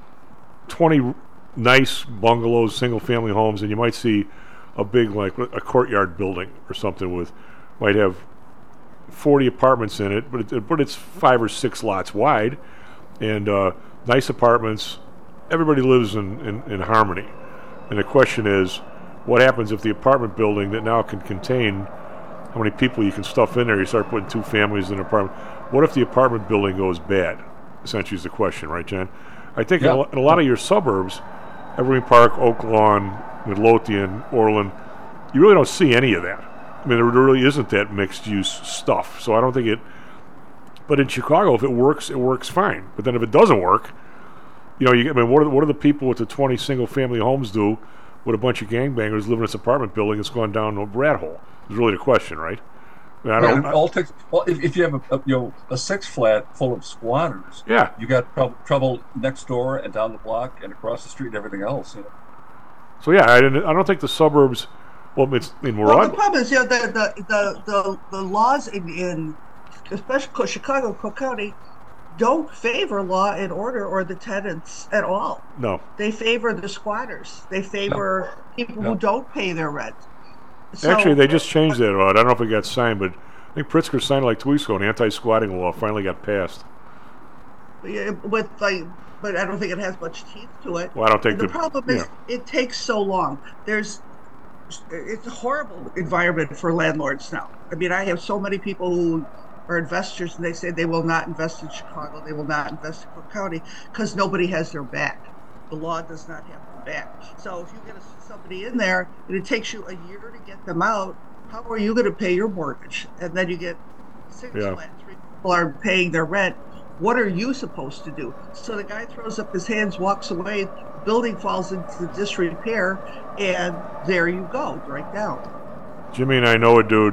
20 nice bungalows, single-family homes, and you might see a big, like a courtyard building or something might have 40 apartments in it, but it's 5 or 6 lots wide, and nice apartments. Everybody lives in harmony. And the question is, what happens if the apartment building that now can contain how many people you can stuff in there, you start putting 2 families in an apartment? What if the apartment building goes bad? Essentially is the question, right, Jen? I think in a lot of your suburbs, Evergreen Park, Oak Lawn, Midlothian, Orland, you really don't see any of that. I mean, there really isn't that mixed-use stuff. So I don't think it... But in Chicago, if it works fine. But then if it doesn't work, what do the people with the 20 single-family homes do with a bunch of gangbangers living in this apartment building that's gone down a rat hole? Is really the question, right? If you have a 6-flat full of squatters, you got trouble next door and down the block and across the street and everything else. So I don't think the suburbs. Well, the problem is, the laws in especially Chicago, Cook County, don't favor law and order or the tenants at all. No, they favor the squatters. They favor people who don't pay their rent. So, Actually, they just changed that law. I don't know if it got signed, but I think Pritzker signed it like 2 weeks ago. An anti-squatting law finally got passed. but I don't think it has much teeth to it. Well, I don't think the problem is it takes so long. It's a horrible environment for landlords now. I mean, I have so many people who are investors, and they say they will not invest in Chicago. They will not invest in Cook County because nobody has their back. The law does not have their back. So if you get somebody in there and it takes you a year to get them out, how are you going to pay your mortgage? And then you get 6 flat, 3 people are paying their rent. What are you supposed to do? So the guy throws up his hands, walks away, the building falls into disrepair, and there you go, right down. Jimmy and I know a dude.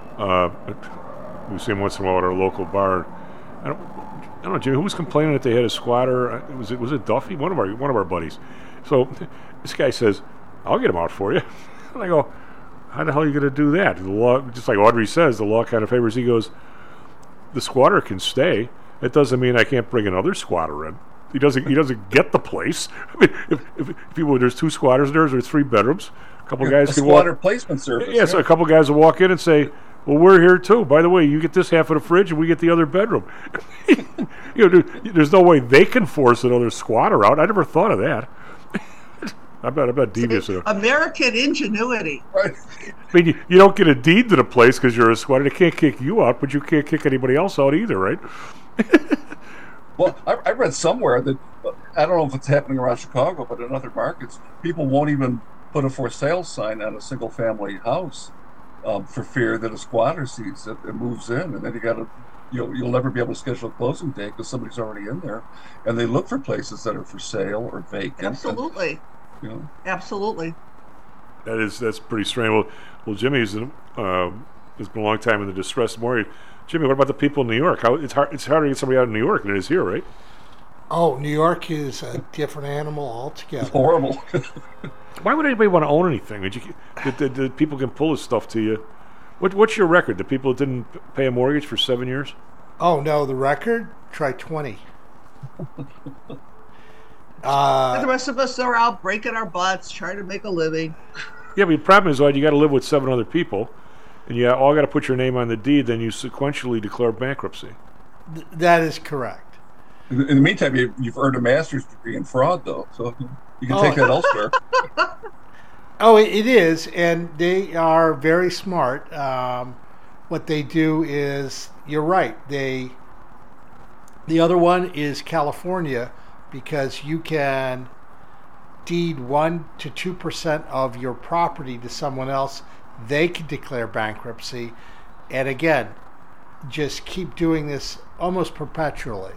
We see him once in a while at our local bar. I don't know, Jimmy. Who was complaining that they had a squatter? Was it Duffy? One of our buddies. So this guy says, "I'll get him out for you." And I go, "How the hell are you going to do that?" The law, just like Audrey says, the law kind of favors. He goes, "The squatter can stay. It doesn't mean I can't bring another squatter in. He doesn't get the place. I mean, if there's 2 squatters there, there's 3 bedrooms. A couple guys can squatter walk. Placement service. Yeah, so a couple guys will walk in and say, "Well, we're here too. By the way, you get this half of the fridge, and we get the other bedroom." There's no way they can force another squatter out. I never thought of that. I'm not devious enough. American ingenuity. Right. I mean, you don't get a deed to the place because you're a squatter. They can't kick you out, but you can't kick anybody else out either, right? Well, I read somewhere that, I don't know if it's happening around Chicago, but in other markets, people won't even put a for sale sign on a single family house for fear that a squatter sees it and moves in, and then you'll never be able to schedule a closing date because somebody's already in there, and they look for places that are for sale or vacant. Absolutely. And, Absolutely. That's pretty strange. Well, Jimmy's has been a long time in the distressed mortgage. Jimmy, what about the people in New York? It's harder to get somebody out of New York than it is here, right? Oh, New York is a different animal altogether. It's horrible. Why would anybody want to own anything? The people can pull this stuff to you. What's your record? The people that didn't pay a mortgage for 7 years? Oh, no, the record? Try 20. And the rest of us are out breaking our butts, trying to make a living. Yeah, but the problem is, you got to live with 7 other people, and you all got to put your name on the deed, then you sequentially declare bankruptcy. That is correct. In the meantime, you've earned a master's degree in fraud, though, so you can take that elsewhere. Oh, it is, and they are very smart. What they do is, you're right, the other one is California, because you can deed 1 to 2% of your property to someone else. They can declare bankruptcy, and again, just keep doing this almost perpetually.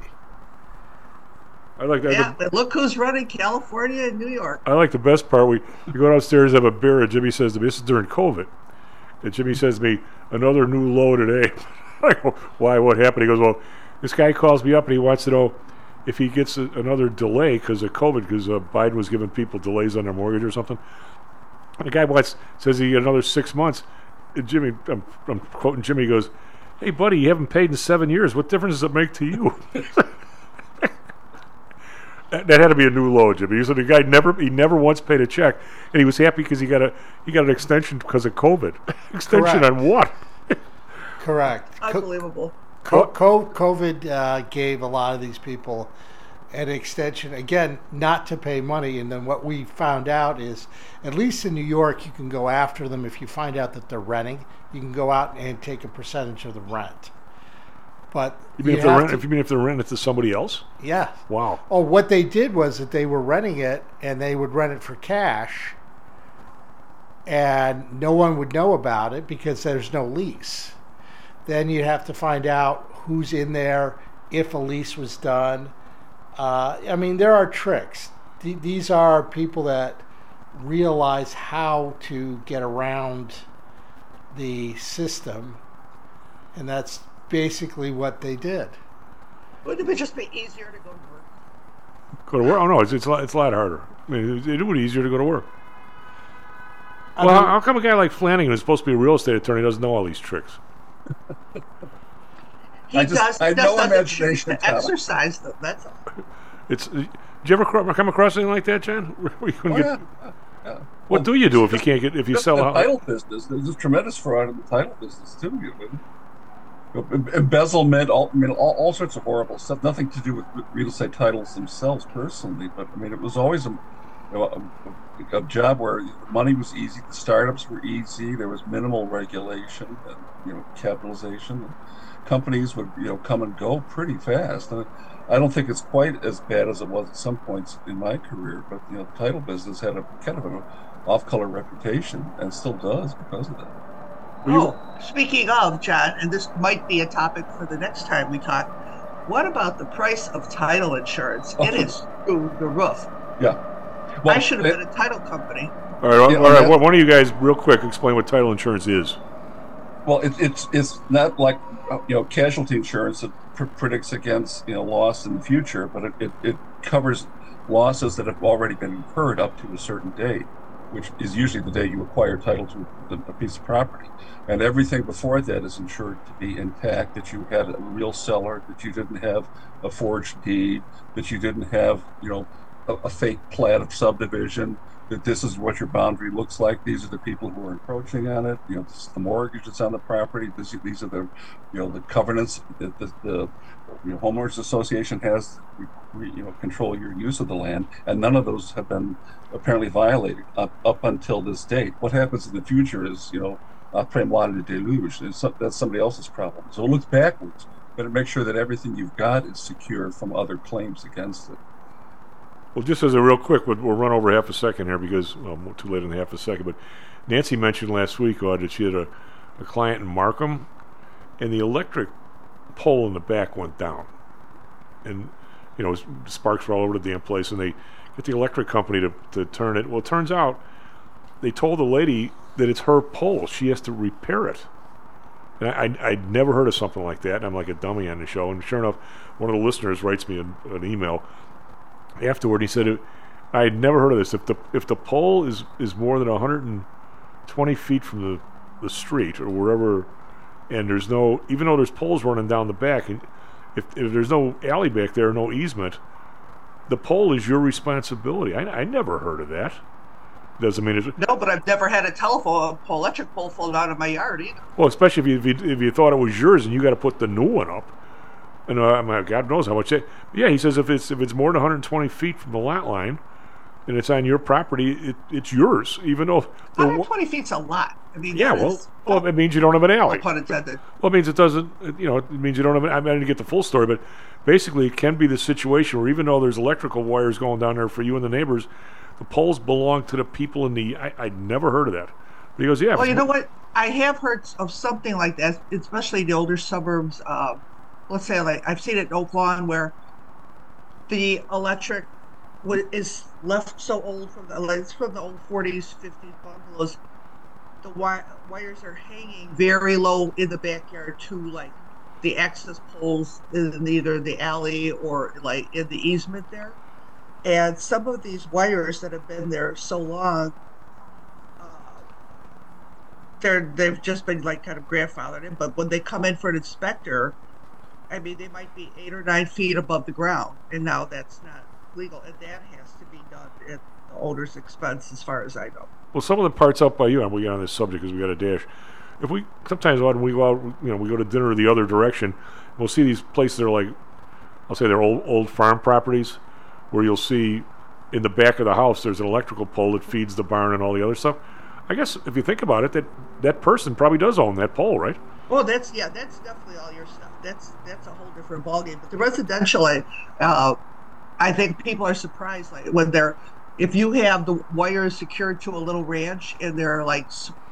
I like that. Yeah, but look who's running California and New York. I like the best part. We go downstairs, have a beer, and Jimmy says to me, this is during COVID, and Jimmy says to me, another new low today. I go, why? What happened? He goes, well, this guy calls me up and he wants to know if he gets another delay because of COVID, because Biden was giving people delays on their mortgage or something. And the guy says he get another 6 months. And Jimmy, I'm quoting Jimmy, goes, hey, buddy, you haven't paid in 7 years. What difference does it make to you? That had to be a new low, Jimmy. He said the guy never once paid a check, and he was happy because he got an extension because of COVID. Extension Correct. On what? Correct. Unbelievable. COVID gave a lot of these people an extension, again, not to pay money. And then what we found out is, at least in New York, you can go after them if you find out that they're renting. You can go out and take a percentage of the rent. But you mean if they're renting it to somebody else? Yeah. Wow. Oh, what they did was that they were renting it, and they would rent it for cash, and no one would know about it because there's no lease. Then you have to find out who's in there, if a lease was done. I mean, there are tricks. These are people that realize how to get around the system, and that's basically what they did. Wouldn't it just be easier to go to work? Go to work? Oh, no, it's a lot harder. I mean, it would be easier to go to work. Well, how come a guy like Flanagan, who's supposed to be a real estate attorney, doesn't know all these tricks? I know imagination to exercise them. That's all. Did you ever come across anything like that, John? What do you do if you can't get, if you sell the out? title business? There's tremendous fraud in the title business too. Embezzlement, all sorts of horrible stuff. Nothing to do with real estate titles themselves personally, but I mean, it was always a job where money was easy, the startups were easy, there was minimal regulation and capitalization. Companies would come and go pretty fast. And I don't think it's quite as bad as it was at some points in my career, but the title business had a kind of an off-color reputation and still does because of that. Speaking of, John, and this might be a topic for the next time we talk, what about the price of title insurance? It is through the roof. Yeah. Well, I should have been a title company. All right. One of you guys, real quick, explain what title insurance is. Well, it's not like casualty insurance that predicts against loss in the future, but it covers losses that have already been incurred up to a certain date, which is usually the day you acquire title to a piece of property. And everything before that is insured to be intact, that you had a real seller, that you didn't have a forged deed, that you didn't have, a fake plat of subdivision, that this is what your boundary looks like. These are the people who are encroaching on it. This is the mortgage that's on the property. These are the, the covenants that the homeowners association has, control your use of the land, and none of those have been apparently violated up until this date. What happens in the future is, après moi le déluge. That's somebody else's problem. So it looks backwards, but it makes sure that everything you've got is secure from other claims against it. Well, just as a real quick, we'll run over half a second here because we're too late in half a second. But Nancy mentioned last week that she had a client in Markham, and the electric pole in the back went down, and sparks were all over the damn place. And they get the electric company to turn it. Well, it turns out they told the lady that it's her pole; she has to repair it. And I'd never heard of something like that. And I'm like a dummy on the show. And sure enough, one of the listeners writes me an email afterward. He said, I had never heard of this. If the pole is more than 120 feet from the street or wherever, and there's no, even though there's poles running down the back, and if there's no alley back there, no easement, the pole is your responsibility. I never heard of that. Doesn't mean it's... No, but I've never had a electric pole fall out of my yard either. Well, especially if you thought it was yours and you got to put the new one up. And God knows how much. Yeah, he says if it's more than 120 feet from the lot line, and it's on your property, it's yours. Even though 120 feet's a lot. I mean, yeah. Well, it means you don't have an alley. No pun intended. Well, it means it doesn't. It means you don't have. I didn't get the full story, but basically, it can be the situation where even though there's electrical wires going down there for you and the neighbors, the poles belong to the people in the. I'd never heard of that. But he goes, yeah. Well, you know what? I have heard of something like that, especially in the older suburbs. Let's say, like I've seen it in Oak Lawn, where the electric is left so old it's from the old 40s, 50s bungalows. The wires are hanging very low in the backyard to like the access poles in either the alley or like in the easement there. And some of these wires that have been there so long, they've just been like kind of grandfathered in. But when they come in for an inspector, I mean, they might be 8 or 9 feet above the ground, and now that's not legal, and that has to be done at the owner's expense, as far as I know. Well, some of the parts up by you, and we get on this subject because we got a dash. Sometimes when we go out, we go to dinner the other direction, we'll see these places that are like, I'll say they're old farm properties, where you'll see in the back of the house there's an electrical pole that feeds the barn and all the other stuff. I guess if you think about it, that person probably does own that pole, right? Well, that's definitely all your stuff. That's a whole different ballgame. But the residential, I think people are surprised, like when if you have the wires secured to a little ranch and they're like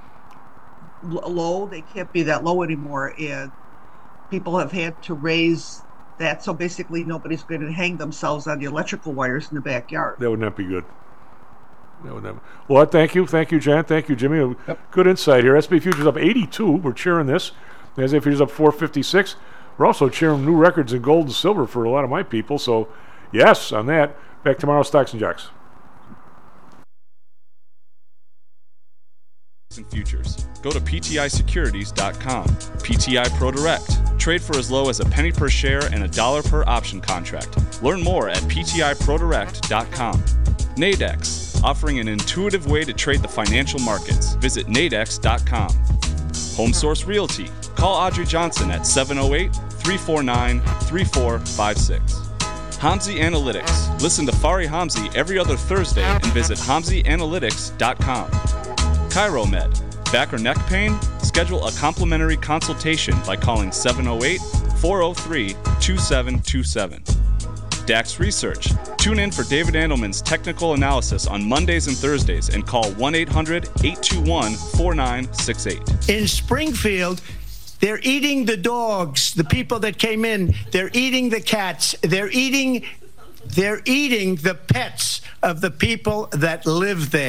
low, they can't be that low anymore, and people have had to raise that. So basically, nobody's going to hang themselves on the electrical wires in the backyard. That would not be good. Well, thank you, John. Thank you, Jimmy. Yep. Good insight here. SB Futures up 82. We're cheering this. NASDAQ Futures up 456. We're also cheering new records in gold and silver for a lot of my people. So, yes, on that. Back tomorrow, Stocks and Jocks. And futures. Go to PTIsecurities.com. PTI ProDirect. Trade for as low as a penny per share and $1 per option contract. Learn more at PTIProDirect.com. Nadex. offering an intuitive way to trade the financial markets. Visit nadex.com. Home Source Realty. Call Audrey Johnson at 708-349-3456. Hamzy Analytics. Listen to Fari Hamzy every other Thursday and visit hamzyanalytics.com. ChiroMed. Back or neck pain? Schedule a complimentary consultation by calling 708-403-2727. DAX Research. Tune in for David Andelman's technical analysis on Mondays and Thursdays and call 1-800-821-4968. In Springfield, they're eating the dogs, the people that came in. They're eating the cats. They're eating the pets of the people that live there.